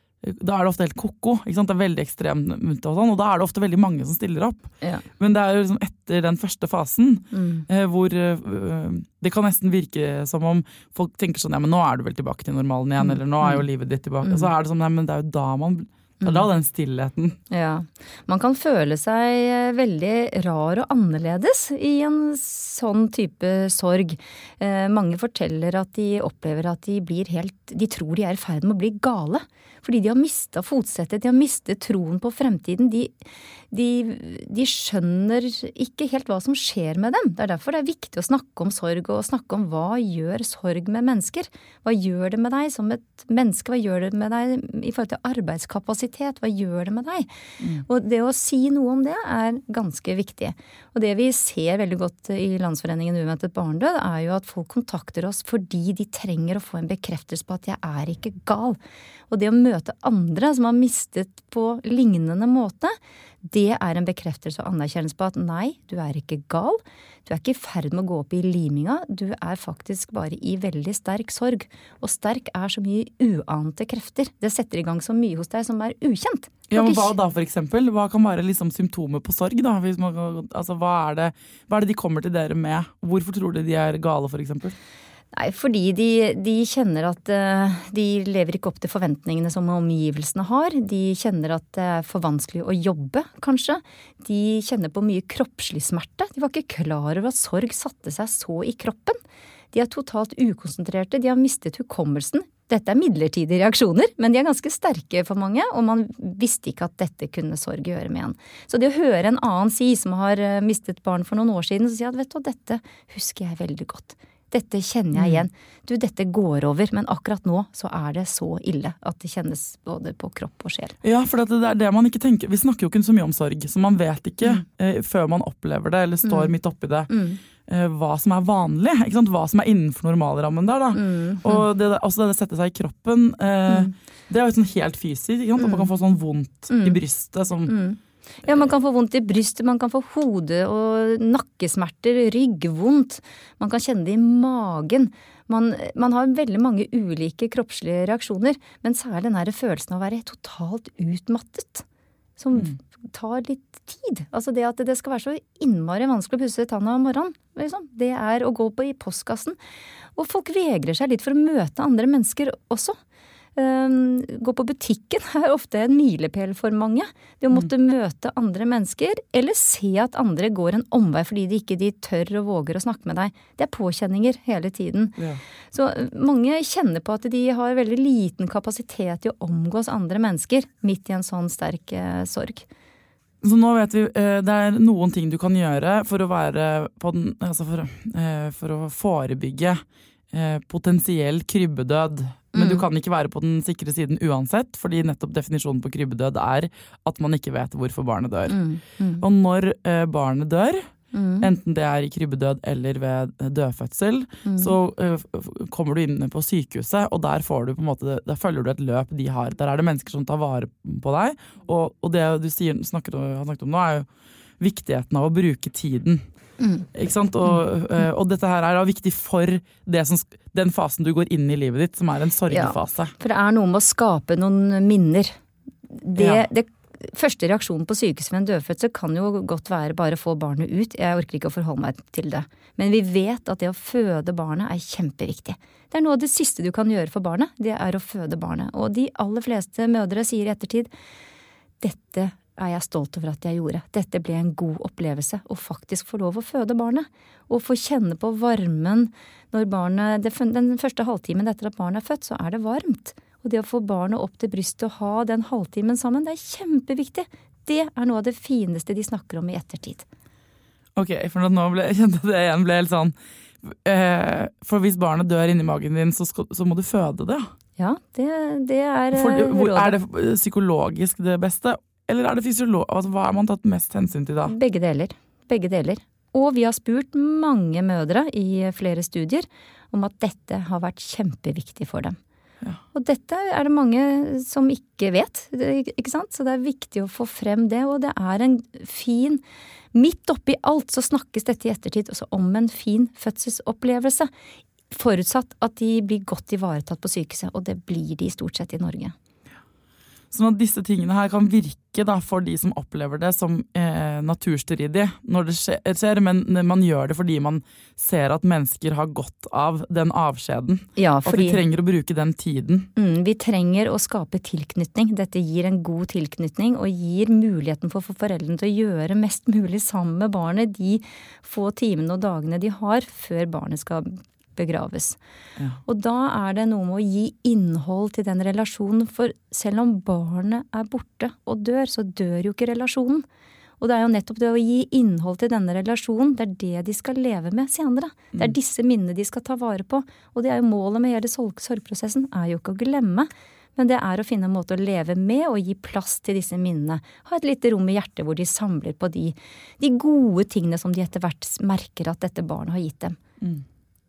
da er det ofte helt koko, ikke sant? Det er veldig ekstremt og sånn, og da er det ofte veldig mange som stiller opp. Ja. Men det er jo liksom etter den første fasen, mm. eh, hvor eh, det kan nesten virke som om folk tenker sånn, ja, men nå er du vel tilbake til normalen igjen, mm. eller nå er jo livet ditt tilbake. Mm. Og så er det sånn, ja, men det er jo da man, det er da den stillheten. Ja, man kan føle seg veldig rar og annerledes i en sånn type sorg. Eh, mange forteller at de opplever at de blir helt, de tror de er i ferd med å bli gale. Fordi de har mistet fotsettet, de har mistet troen på fremtiden. De, de, de skjønner ikke helt hva som skjer med dem. Det er derfor det er viktig å snakke om sorg, og snakke om hva gjør sorg med mennesker. Hva gjør det med deg som et menneske? Hva gjør det med deg i forhold til arbeidskapasitet? Hva gjør det med deg? Mm. Og det å si noe om det er ganske viktig. Og det vi ser veldig godt i Landsforeningen Uventet barndød, er jo at folk kontakter oss fordi de trenger å få en bekreftelse på at jeg er ikke gal. Og det å møte andre som har mistet på lignende måte, det er en bekreftelse og anerkjennelse på at nei, du er ikke gal, du er ikke i ferd med å gå opp i liminga, du er faktisk bare i veldig sterk sorg. Og sterk er så mye uante krefter. Det setter i gang så mye hos deg som er ukjent. Ja, men hva da for eksempel? Hva kan være liksom symptomer på sorg da? Hvis man, altså, hva er det, hva er det de kommer til dere med? Hvorfor tror du de er gale for eksempel? Nei, fordi de, de kjenner at uh, de lever ikke opp til forventningene som omgivelsene har. De kjenner at det er for vanskelig å jobbe, kanskje. De kjenner på mye kroppslig smerte. De var ikke klar over at sorg satte seg så i kroppen. De er totalt ukonsentrerte, de har mistet hukommelsen. Dette er midlertidige reaksjoner, men de er ganske sterke for mange, og man visste ikke at dette kunne sorg gjøre med en. Så det å høre en annen si, som har mistet barn for noen år siden, så sier at vet du, dette husker jeg veldig godt. Dette kjenner jeg igjen. Du, dette går over, men akkurat nå så er det så ille at det kjennes både på kropp og sjel. Ja, for det er det man ikke tenker. Vi snakker jo ikke så mye om sorg, så man vet ikke mm. eh, før man opplever det, eller står mm. midt oppi det, mm. eh, hva som er vanlig, ikke sant? Hva som er innenfor normalrammen der da. Mm. Og det, også det å sette seg i kroppen, eh, mm. det er jo sånn helt fysisk, ikke sant? At man kan få sånn vondt mm. i brystet som... Mm. Ja, man kan få vondt i brystet, man kan få hode- og nakkesmerter, ryggvondt. Man kan kjenne det i magen. Man, man har veldig mange ulike kroppslige reaksjoner, men særlig den her følelsen av å være totalt utmattet, som mm. tar litt tid. Altså det at det skal være så innmari vanskelig å pusse tanna om morgenen, liksom. Det er å gå på i postkassen. Og folk vegrer seg litt for å møte andre mennesker også. Um, gå på butikken er ofte en milepæl for mange. Det å måtte mm. møte andre mennesker, eller se at andre går en omvei fordi de ikke de tør og våger å snakke med deg. Det er påkjenninger hele tiden. Ja. Så mange kjenner på at de har veldig liten kapasitet til å omgås andre mennesker midt i en sånn sterk eh, sorg. Så nå vet vi, eh, det er noen ting du kan gjøre for å være på den, altså for, eh, for å forebygge eh, potensiell krybbedød. Men Mm. du kan ikke være på den sikre siden uansett, fordi nettopp definisjonen på krybbedød er at man ikke vet hvorfor barnet dør. Mm. Mm. Og når eh, barnet dør, Mm. enten det er i krybbedød eller ved dødfødsel, Mm. så uh, kommer du inn på sykehuset, og der, får du på en måte, der følger du et løp de har. Der er det mennesker som tar vare på deg, og, og det du sier, snakker, har snakket om nå er jo viktigheten av å bruke tiden. Mm. Ikke sant? Og, uh, og dette her er viktig for det som, den fasen du går inn i livet ditt, som er en sorgefase. Ja, for det er noe med å skape noen minner. Det, Ja. det første reaksjonen på sykehuset ved en dødfødsel kan jo godt være bare få barnet ut. Jeg orker ikke å forholde meg til det. Men vi vet at det å føde barnet er kjempeviktig. Det er noe av det siste du kan gjøre for barnet, det er å føde barnet. Og de aller fleste mødre sier i ettertid, dette er jeg stolt over at jeg gjorde. Dette ble en god opplevelse, å faktisk få lov å føde barnet. Og få kjenne på varmen når barnet, den første halvtimen etter at barnet er født, så er det varmt. Og det å få barnet opp til brystet og ha den halvtimen sammen, det er kjempeviktig. Det er noe av det fineste de snakker om i ettertid. Ok, for nå ble, jeg kjente det igjen ble helt sånn, eh, for hvis barnet dør inni magen din, så, skal, så må du føde det. Ja, det, det er For, eh, hvor, rådet. er det psykologisk det beste, eller er det fysiolog? Altså, hva har man tatt mest hensyn til da? Begge deler. Begge deler. Og vi har spurt mange mødre i flere studier om at dette har vært kjempeviktig for dem. Ja. Og dette er det mange som ikke vet, ikke sant? Så det er viktig å få frem det, og det er en fin, midt oppi alt så snakkes dette i ettertid også om en fin fødselsopplevelse, forutsatt at de blir godt ivaretatt på sykehuset, og det blir de stort sett i Norge. Sånn at disse tingene her kan virke da, for de som opplever det som eh, naturstridig når det skjer, men man gjør det fordi man ser at mennesker har godt av den avskjeden. Ja, fordi, at vi trenger å bruke den tiden. Mm, vi trenger å skape tilknytning. Dette gir en god tilknytning og gir muligheten for, for foreldrene til å gjøre mest mulig sammen med barnet de få timene og dagene de har før barnet skal begraves. Ja. Og da er det noe med å gi innhold til den relasjonen, for selv om barnet er borte og dør, så dør jo ikke relasjonen. Og det er jo nettopp det å gi innhold til denne relasjonen, det er det de skal leve med senere. Det er disse minnene de skal ta vare på, og det er jo målet med hele sorgprosessen, er jo ikke å glemme, men det er å finne en måte å leve med og gi plass til disse minnene. Ha et lite rom i hjertet hvor de samler på de, de gode tingene som de etter hvert merker at dette barnet har gitt dem. Mm.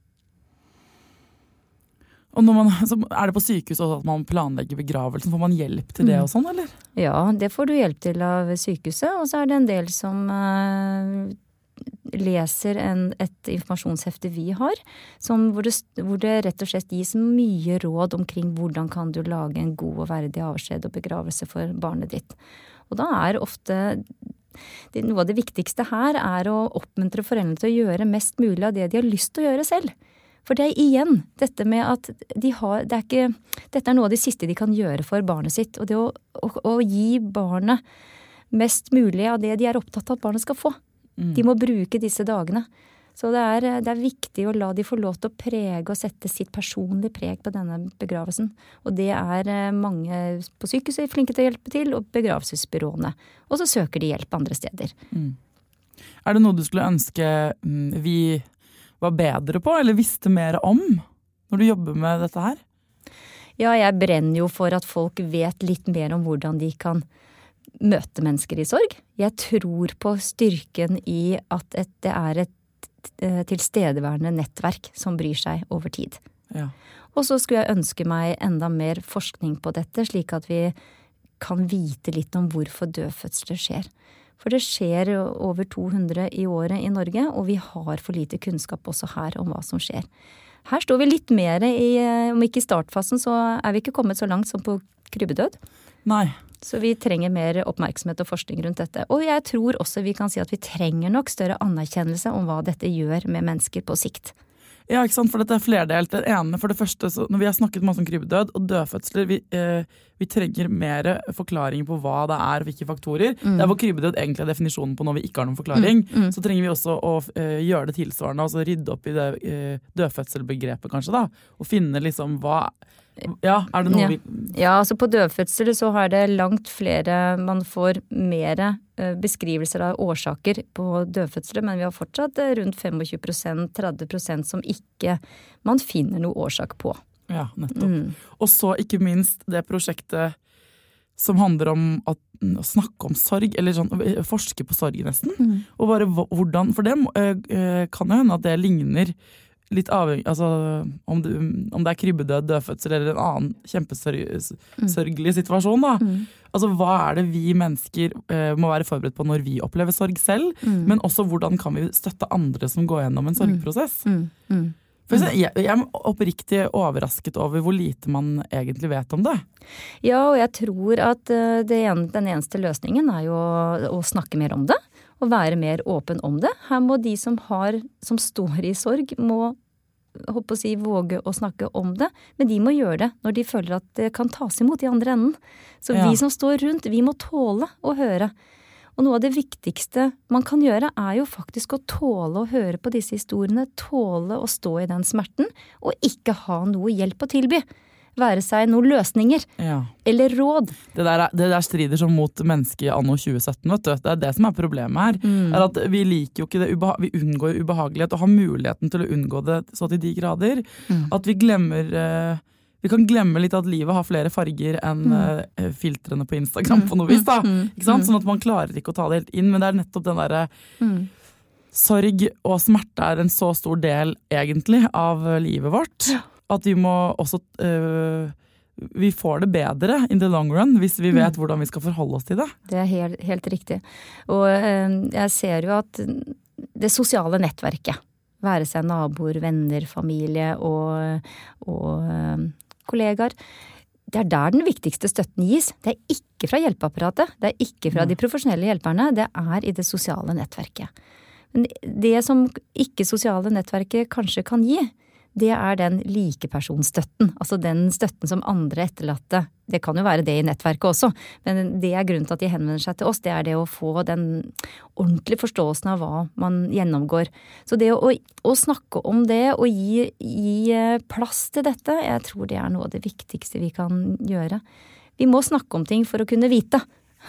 Og når man, så er det på sykehus også at man planlegger begravelsen, får man hjelp til det og sånn, eller? Ja, det får du hjelp til av sykehuset, og så er det en del som uh, leser en, et informasjonshefte vi har, som, hvor, det, hvor det rett og slett gis mye råd omkring hvordan kan du lage en god og verdig avskjed og begravelse for barnet ditt. Og da er ofte det, noe av det viktigste her er å oppmuntre foreldrene til å gjøre mest mulig av det de har lyst til å gjøre selv. For det er igjen dette med at de har, det er ikke, dette er noe av det siste de kan gjøre for barnet sitt. Og det å, å, å gi barnet mest mulig av det de er opptatt av at barnet skal få. Mm. De må bruke disse dagene. Så det er, det er viktig å la de få lov til å prege og sette sitt personlige preg på denne begravelsen. Og det er mange på sykehuset flinke til å hjelpe til, og begravelsesbyråene. Og så søker de hjelp andre steder. Mm. Er det noe du skulle ønske vi var bedre på, eller visste mer om når du jobber med dette her? Ja, jeg brenner jo for at folk vet litt mer om hvordan de kan møte mennesker i sorg. Jeg tror på styrken i at et, det er et tilstedeværende nettverk som bryr seg over tid. Ja. Og så skulle jeg ønske meg enda mer forskning på dette, slik at vi kan vite litt om hvorfor dødfødsler skjer. For det skjer over to hundre i året i Norge, og vi har for lite kunnskap også her om hva som skjer. Her står vi litt mer i, om ikke i startfasen, så er vi ikke kommet så langt som på krybbedød. Nei. Så vi trenger mer oppmerksomhet og forskning rundt dette. Og jeg tror også vi kan si at vi trenger nok større anerkjennelse om hva dette gjør med mennesker på sikt. Ja, ikke sant, for dette er flerdelt. Det ene, for det første, så når vi har snakket masse om krybbedød og dødfødsler, vi, eh, vi trenger mer forklaringer på hva det er, hvilke faktorer. Mm. Det er hvor krybbedød egentlig er definisjonen på når vi ikke har noen forklaring. Mm. Mm. Så trenger vi også å eh, gjøre det tilsvarende, altså rydde opp i det eh, dødfødselbegrepet kanskje da, og finne liksom hva, Ja, er det noe ja. vi... Ja, altså på dødfødsel så har det langt flere, man får mere beskrivelser av årsaker på dødfødsler, men vi har fortsatt rundt tjuefem prosent, tretti prosent som ikke man finner noe årsak på. Ja, nettopp. Mm. Og så ikke minst det prosjektet som handler om at, å snakke om sorg, eller sånn, forske på sorg nesten, mm. og bare hvordan, for dem kan jo hende at det ligner litt avhengig, altså om det, om det er krybbedød, dødfødsel eller en annen kjempesørgelig situasjon da. Mm. Altså hva er det vi mennesker uh, må være forberedt på når vi opplever sorg selv, mm. men også hvordan kan vi støtte andre som går gjennom en sorgprosess. Mm. Mm. For jeg, jeg er oppriktig overrasket over hvor lite man egentlig vet om det. Ja, og jeg tror at uh, det en, den eneste løsningen er jo å, å snakke mer om det. Og være mer åpen om det. Her må de som har, som står i sorg, må håper å si, våge å snakke om det. Men de må gjøre det når de føler at det kan tas imot i andre enden. Så ja. Vi som står rundt, vi må tåle å høre. Og noe av det viktigste man kan gjøre er jo faktisk å tåle å høre på disse historiene, tåle å stå i den smerten, og ikke ha noe hjelp å tilby. Være seg noen løsninger, ja. Eller råd. Det der, det der strider som mot mennesket anno tjue sytten, vet du. Det er det som er problemet her. Mm. Er at vi liker jo ikke det, vi unngår ubehagelighet og har muligheten til å unngå det så til de grader. Mm. At vi glemmer, vi kan glemme litt at livet har flere farger enn mm. filtrene på Instagram på noe vis da. Mm. Ikke sant? Sånn at man klarer ikke å ta det helt inn, men det er nettopp den der mm. sorg og smerte er en så stor del egentlig av livet vårt. Ja. At vi må også, øh, vi får det bedre in the long run hvis vi vet mm. hvordan vi skal forholde oss til det. Det er helt, helt riktig. Og øh, jeg ser jo at det sosiale nettverket, være seg naboer, venner, familie og, og øh, kollegaer, det er der den viktigste støtten gis. Det er ikke fra hjelpeapparatet, det er ikke fra de profesjonelle hjelperne, det er i det sosiale nettverket. Men det som ikke-sosiale nettverket kanskje kan gi, det er den likepersonstøtten, altså den støtten som andre etterlatte. Det kan jo være det i nettverket også, men det er grunnen til at de henvender seg til oss, det er det å få den ordentlige forståelsen av hva man gjennomgår. Så det å, å snakke om det og gi, gi plass til dette, jeg tror det er noe av det viktigste vi kan gjøre. Vi må snakke om ting for å kunne vite.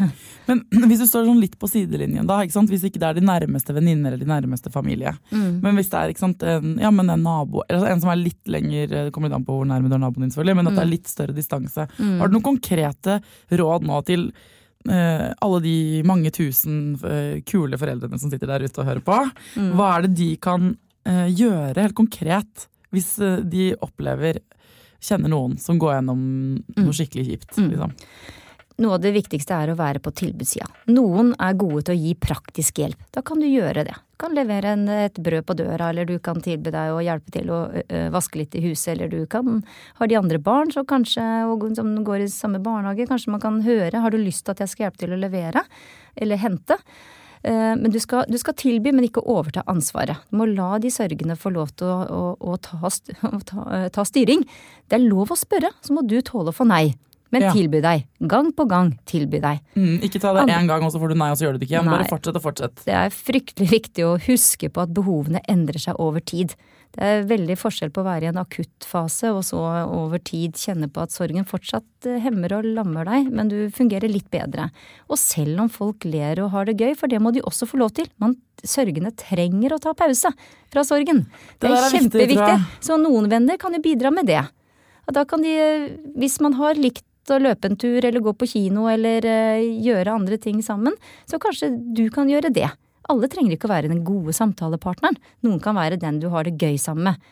Men hvis du står sånn litt på sidelinjen da, ikke sant? Hvis ikke det er de nærmeste venninner eller de nærmeste familie, mm. men hvis det er ikke sant, en, ja, men en nabo, eller en som er litt lenger, det kommer litt an på hvor nærme du er naboen din selvfølgelig, men at det er litt større distanse. Mm. Har du noen konkrete råd nå til uh, alle de mange tusen uh, kule foreldrene som sitter der ute og hører på? Mm. Hva er det de kan uh, gjøre helt konkret hvis uh, de opplever, kjenner noen som går gjennom mm. noe skikkelig kjipt, mm. liksom? Noe av det viktigste er å være på tilbudssida. Noen er gode til å gi praktisk hjelp. Da kan du gjøre det. Du kan levere en, et brød på døra, eller du kan tilby deg å hjelpe til å ø, vaske litt i huset, eller du kan ha de andre barn så kanskje, og, som går i samme barnehage, kanskje man kan høre, har du lyst til at jeg skal hjelpe til å levere, eller hente? Men du skal, du skal tilby, men ikke overta ansvaret. Du må la de sørgende få lov til å, å, å, ta, å ta, ta styring. Det er lov å spørre, så må du tåle å få nei. Men ja. Tilby deg. Gang på gang tilby deg. Mm, ikke ta det en gang, og så får du nei, og så gjør du det ikke igjen. Nei. Bare fortsett og fortsett. Det er fryktelig viktig å huske på at behovene endrer seg over tid. Det er veldig forskjell på å være i en akuttfase, og så over tid kjenne på at sorgen fortsatt hemmer og lammer deg, men du fungerer litt bedre. Og selv om folk ler og har det gøy, for det må de også få lov til. Man sørgende trenger å ta pause fra sorgen. Det, det er, er kjempeviktig. Viktig, så noen venner kan jo bidra med det. Og da kan de, hvis man har likt å løpe en tur, eller gå på kino, eller uh, gjøre andre ting sammen, så kanskje du kan gjøre det. Alle trenger ikke å være den gode samtalepartneren. Noen kan være den du har det gøy sammen med.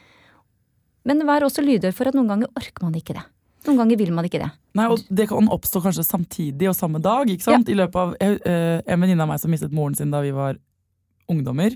Men vær også lydhør for at noen ganger orker man ikke det. Noen ganger vil man ikke det. Nei, og det kan oppstå kanskje samtidig og samme dag, ikke sant? Ja. I løpet av uh, en venninne av meg som mistet moren sin da vi var ungdommer.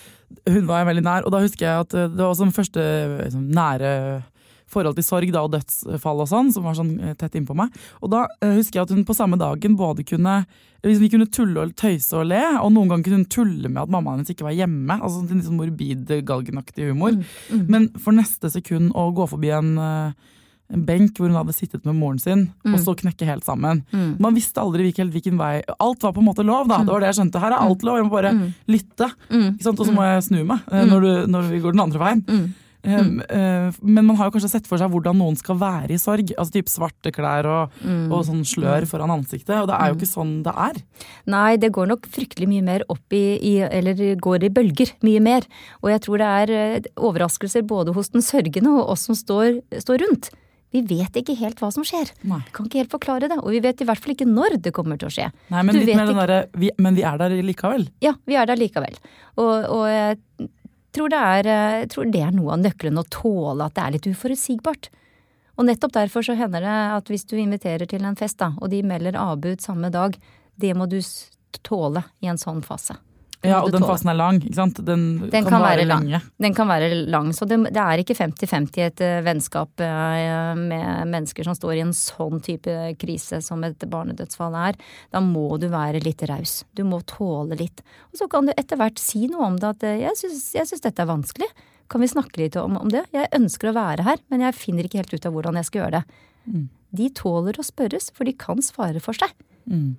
Hun var jeg veldig nær, og da husker jeg at det var også den første liksom, nære forhold til sorg da, og dødsfall og sånn, som var sånn tett innpå meg. Og da uh, husker jeg at hun på samme dagen både kunne, vi kunne tulle og tøyse og le, og noen ganger kunne hun tulle med at mammaen hennes ikke var hjemme, altså en liksom morbid, galgenaktig humor. Mm, mm. Men for neste sekund å gå forbi en, uh, en benk hvor hun hadde sittet med moren sin, mm. og så knekke helt sammen. Mm. Man visste aldri hvilken, hvilken vei, alt var på en måte lov da, mm. det var det jeg skjønte, her er alt lov, jeg må bare mm. lytte, mm. ikke sant? Og så må jeg snu meg uh, når, du, når vi går den andre veien. Mm. Mm. Uh, men man har jo kanskje sett for seg hvordan noen skal være i sorg. Altså typ svarte klær og, mm. og sånn slør foran ansiktet. Og det er jo ikke sånn det er. Nei, det går nok fryktelig mye mer opp i, i eller går i bølger mye mer. Og jeg tror det er overraskelser både hos den sørgende og oss som står, står rundt. Vi vet ikke helt hva som skjer. Nei. Vi kan ikke helt forklare det. Og vi vet i hvert fall ikke når det kommer til å skje. Nei, men, litt mer den der, vi, men vi er der likevel. Ja, vi er der likevel. Og, og jeg tror det, er, jeg tror det er noe av nøkkelen å tåle at det er litt uforutsigbart. Og nettopp derfor så hender det at hvis du inviterer til en fest da, og de melder avbud samme dag, det må du tåle i en sånn fase. Ja, og den fasen er lang, ikke sant? Den, den kan, kan være, være lang. lenge. Den kan være lang, så det, det er ikke femti femti et uh, vennskap uh, med mennesker som står i en sånn type krise som et barnedødsfall er. Da må du være litt raus. Du må tåle litt. Og så kan du etter hvert si noe om det, at uh, jeg synes, jeg synes dette er vanskelig. Kan vi snakke litt om, om det? Jeg ønsker å være her, men jeg finner ikke helt ut av hvordan jeg skal gjøre det. Mm. De tåler å spørres, for de kan svare for seg. Mm.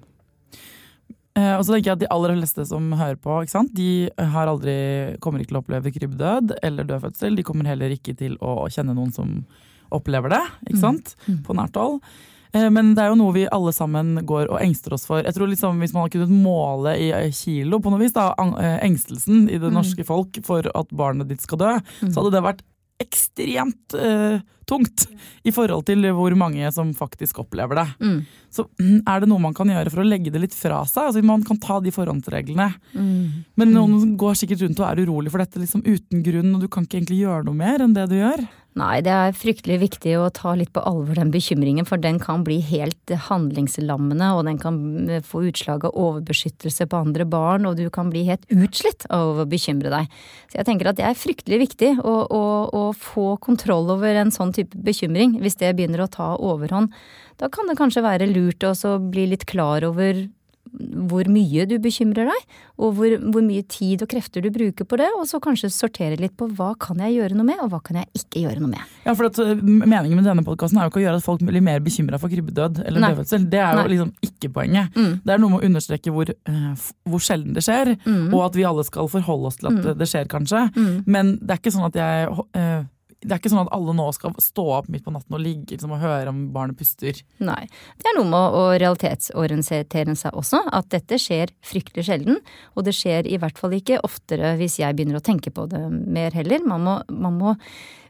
Og så tenker jeg at de aller fleste som hører på, ikke sant? De har aldri, kommer ikke til å oppleve krybbdød eller dødfødsel. De kommer heller ikke til å kjenne noen som opplever det, ikke sant? Mm. På nært hold. Men det er jo noe vi alle sammen går og engster oss for. Jeg tror liksom hvis man har kunnet måle i kilo på noe vis, da, engstelsen i det norske mm. folk for at barnet ditt skal dø, mm. så hadde det vært ekstremt uh, tungt i forhold til hvor mange som faktisk opplever det. Mm. Så er det noe man kan gjøre for å legge det litt fra seg? Altså man kan ta de forhåndsreglene. Mm. Men noen går sikkert rundt og er urolig for dette liksom uten grunn, og du kan ikke egentlig gjøre noe mer enn det du gjør. Nei, det er fryktelig viktig å ta litt på alvor den bekymringen, for den kan bli helt handlingslammende, og den kan få utslag av overbeskyttelse på andre barn, og du kan bli helt utslitt av å bekymre deg. Så jeg tenker at det er fryktelig viktig å, å, å få kontroll over en sånn type bekymring. Hvis det begynner å ta overhånd, da kan det kanskje være lurt å bli litt klar over hvor mye du bekymrer deg, og hvor, hvor mye tid og krefter du bruker på det, og så kanskje sortere litt på hva kan jeg gjøre noe med, og hva kan jeg ikke gjøre noe med. Ja, for at meningen med denne podcasten er jo ikke å gjøre at folk blir mer bekymret for krybbedød eller dødfødsel. Det er jo Nei. liksom ikke poenget. Mm. Det er noe med å understreke hvor, uh, hvor sjelden det skjer, mm. og at vi alle skal forholde oss til at mm. det skjer kanskje, mm. men det er ikke sånn at jeg... Uh, Det er ikke sånn at alle nå skal stå opp midt på natten og ligge liksom, og høre om barnet puster. Nei, det er noe med å realitetsorientere seg også, at dette skjer fryktelig sjelden, og det skjer i hvert fall ikke oftere hvis jeg begynner å tenke på det mer heller. Man må, man må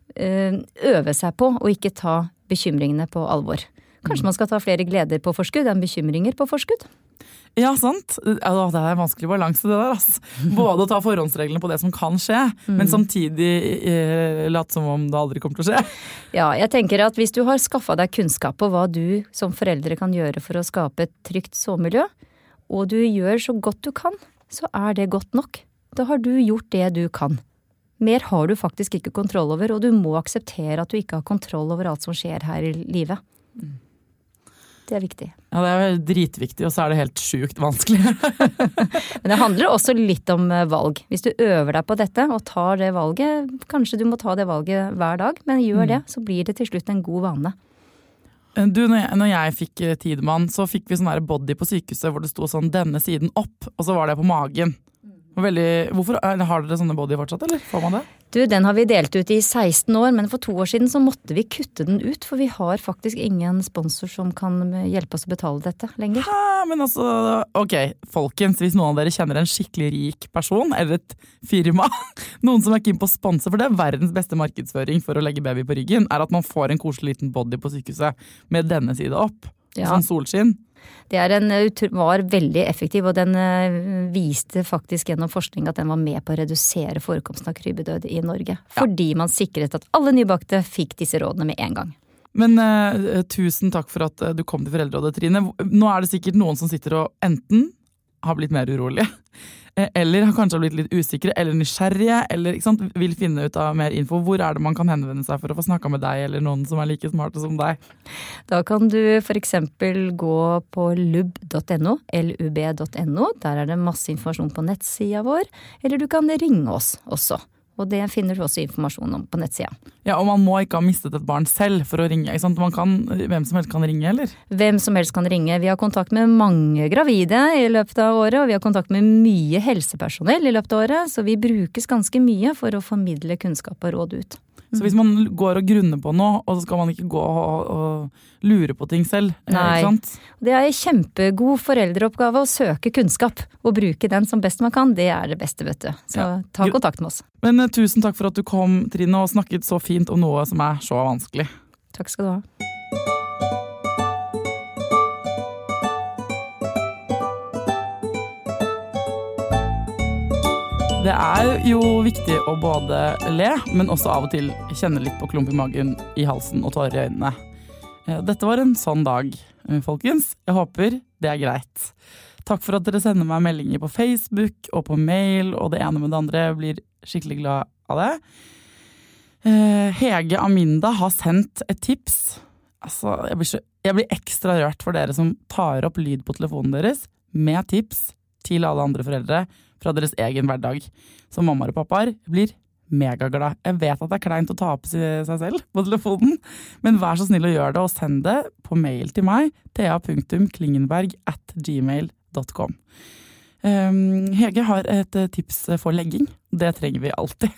øh, øve seg på å ikke ta bekymringene på alvor. Kanskje man skal ta flere gleder på forskudd enn bekymringer på forskudd? Ja, sant. Ja, det er en vanskelig balanse det der. Altså. Både å ta forhåndsreglene på det som kan skje, mm. men samtidig eh, late som om det aldri kommer til å skje. Ja, jeg tenker at hvis du har skaffet deg kunnskap på hva du som foreldre kan gjøre for å skape et trygt sovemiljø, og du gjør så godt du kan, så er det godt nok. Da har du gjort det du kan. Mer har du faktisk ikke kontroll over, og du må akseptere at du ikke har kontroll over alt som skjer her i livet. Mm. Det er viktig. Ja, det er dritviktig, og så er det helt sjukt vanskelig. Men det handler også litt om valg. Hvis du øver deg på dette og tar det valget, kanskje du må ta det valget hver dag, men gjør mm. det, så blir det til slutt en god vane. Du, når jeg, når jeg fikk Tidemann, så fikk vi sånn her body på sykehuset hvor det sto sånn denne siden opp, og så var det på magen. Veldig, hvorfor, har dere sånne body fortsatt, eller får man det? Du, den har vi delt ut i seksten år, men for to år siden så måtte vi kutte den ut, for vi har faktisk ingen sponsor som kan hjelpe oss å betale dette lenger. Ja, men altså, ok, folkens, hvis noen av dere kjenner en skikkelig rik person, eller et firma, noen som er keen på å sponse, for det er verdens beste markedsføring for å legge baby på ryggen, er at man får en koselig liten body på sykehuset med denne side opp, ja. Sånn solskinn. Det er en, var veldig effektiv, og den viste faktisk gjennom forskning at den var med på å redusere forekomsten av krybbedød i Norge. Ja. Fordi man sikret at alle nybakte fikk disse rådene med en gang. Men uh, tusen takk for at du kom til Foreldrerådet, Trine. Nå er det sikkert noen som sitter og enten har blitt mer urolige, eller har kanskje blitt litt usikre, eller nysgjerrige, eller ikke sant, vil finne ut av mer info. Hvor er det man kan henvende seg for å få snakket med deg, eller noen som er like smarte som deg? Da kan du for eksempel gå på lub punktum no, L U B punktum no, der er det masse informasjon på nettsida vår, eller du kan ringe oss også. Og det finner du også informasjon om på nettsida. Ja, og man må ikke ha mistet et barn selv for å ringe, ikke sant? Man kan, hvem som helst kan ringe, eller? Hvem som helst kan ringe. Vi har kontakt med mange gravide i løpet av året, og vi har kontakt med mye helsepersonell i løpet av året, så vi brukes ganske mye for å formidle kunnskap og råd ut. Så hvis man går og grunner på noe, og så skal man ikke gå og, og lure på ting selv. Nei, ikke sant? Det er en kjempegod foreldreoppgave å søke kunnskap, og bruke den som best man kan. Det er det beste, vet du. Så ja. Ta kontakt med oss. Men uh, tusen takk for at du kom, Trine, og snakket så fint om noe som er så vanskelig. Takk skal du ha. Det er jo viktig å både le, men også av og til kjenne litt på klump i magen, i halsen og tårer i øynene. Dette var en sånn dag, folkens. Jeg håper det er greit. Takk for at dere sender meg meldinger på Facebook og på mail, og det ene med det andre. Jeg blir skikkelig glad av det. Hege Aminda har sendt et tips. Altså, jeg blir, så, jeg blir ekstra rørt for dere som tar opp lyd på telefonen deres med tips til alle andre foreldre fra deres egen hverdag. Som mammaer og pappaer blir megaglad. Jeg vet at det er kleint å ta opp seg selv på telefonen, men vær så snill å gjøre det, og send det på mail til meg, thea punktum klingenberg at gmail punktum com. Um, Hege har et tips for legging. Det trenger vi alltid.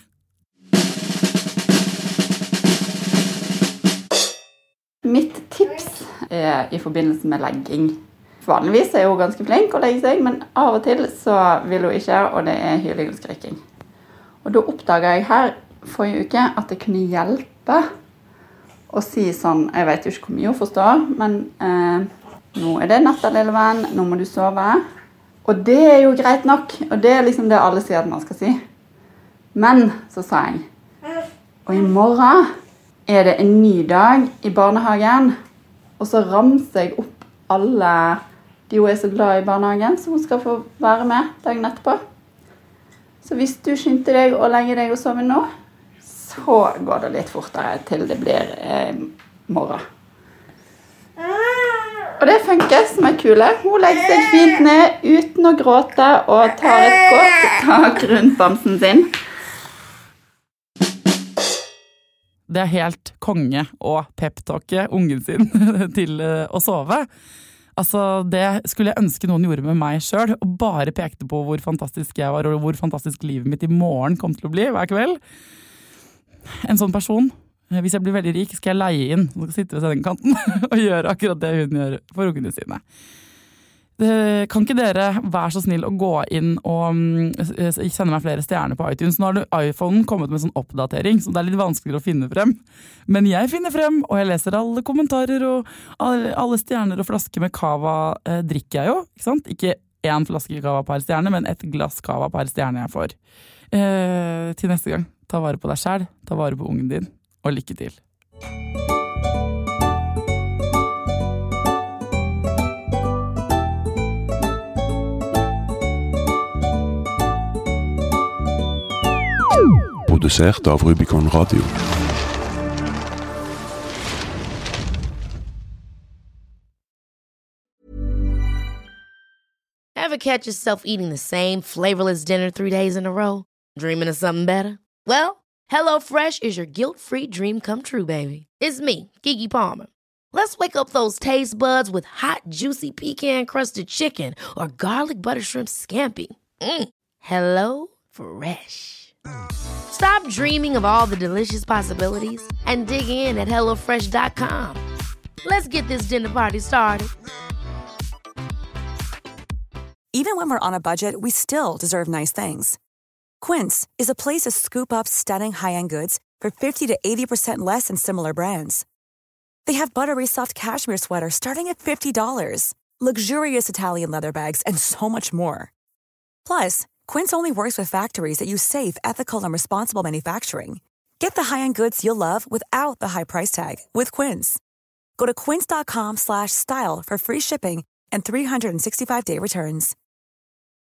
Mitt tips er i forbindelse med legging. Vanligvis er hun ganske flink å legge seg, men av og til så vil hun ikke, og det er hyling og skriking. Og da oppdaget jeg her forrige uke at det kunne hjelpe å si sånn, jeg vet jo ikke hvor mye hun forstår, men eh, nå er det natta, lille venn, nå må du sove. Og det er jo greit nok, og det er liksom det alle sier at man skal si. Men, så sa jeg, og i morgen er det en ny dag i barnehagen, og så ramser jeg opp alle de hun er så glad i barnehagen, så hun skal få være med dagen etterpå. Så hvis du skynder deg å legge deg og sove nå, så går det litt fortere til det blir eh, morgen. Og det funker som er kule. Hun legger seg fint ned uten å gråte og tar et godt tak rundt bamsen sin. Det er helt konge å peptalke ungen sin til å sove. Altså, det skulle jeg ønske noen gjorde med meg selv, og bare pekte på hvor fantastisk jeg var, og hvor fantastisk livet mitt i morgen kom til å bli hver kveld. En sånn person, hvis jeg blir veldig rik, skal jeg leie inn, og skal sitte ved sengekanten og gjøre akkurat det hun gjør for ungene sine. Kan ikke dere være så snill å gå inn og sende meg flere stjerner på iTunes? Nå har iPhonen kommet med en sånn oppdatering, så det er litt vanskeligere å finne frem. Men jeg finner frem, og jeg leser alle kommentarer, og alle stjerner og flasker med kava eh, drikker jeg jo, ikke sant? Ikke en flaske kava per stjerne, men et glass kava per stjerne jeg får. Eh, til neste gang, ta vare på deg selv, ta vare på ungen din, og lykke til. Produsert av Rubicon Radio. Ever catch yourself eating the same flavorless dinner three days in a row? Dreaming of something better? Well, HelloFresh is your guilt-free dream come true, baby. It's me, Keke Palmer. Let's wake up those taste buds with hot, juicy pecan-crusted chicken or garlic butter shrimp scampi. Mm. Hello Fresh. Stop dreaming of all the delicious possibilities and dig in at hello fresh dot com. Let's get this dinner party started. Even when we're on a budget, we still deserve nice things. Quince is a place to scoop up stunning high-end goods for fifty to eighty percent less than similar brands. They have buttery soft cashmere sweaters starting at fifty dollars, luxurious Italian leather bags, and so much more. Plus, Quince only works with factories that use safe, ethical, and responsible manufacturing. Get the high-end goods you'll love without the high price tag with Quince. Go to quince dot com slash style for free shipping and three sixty-five day returns.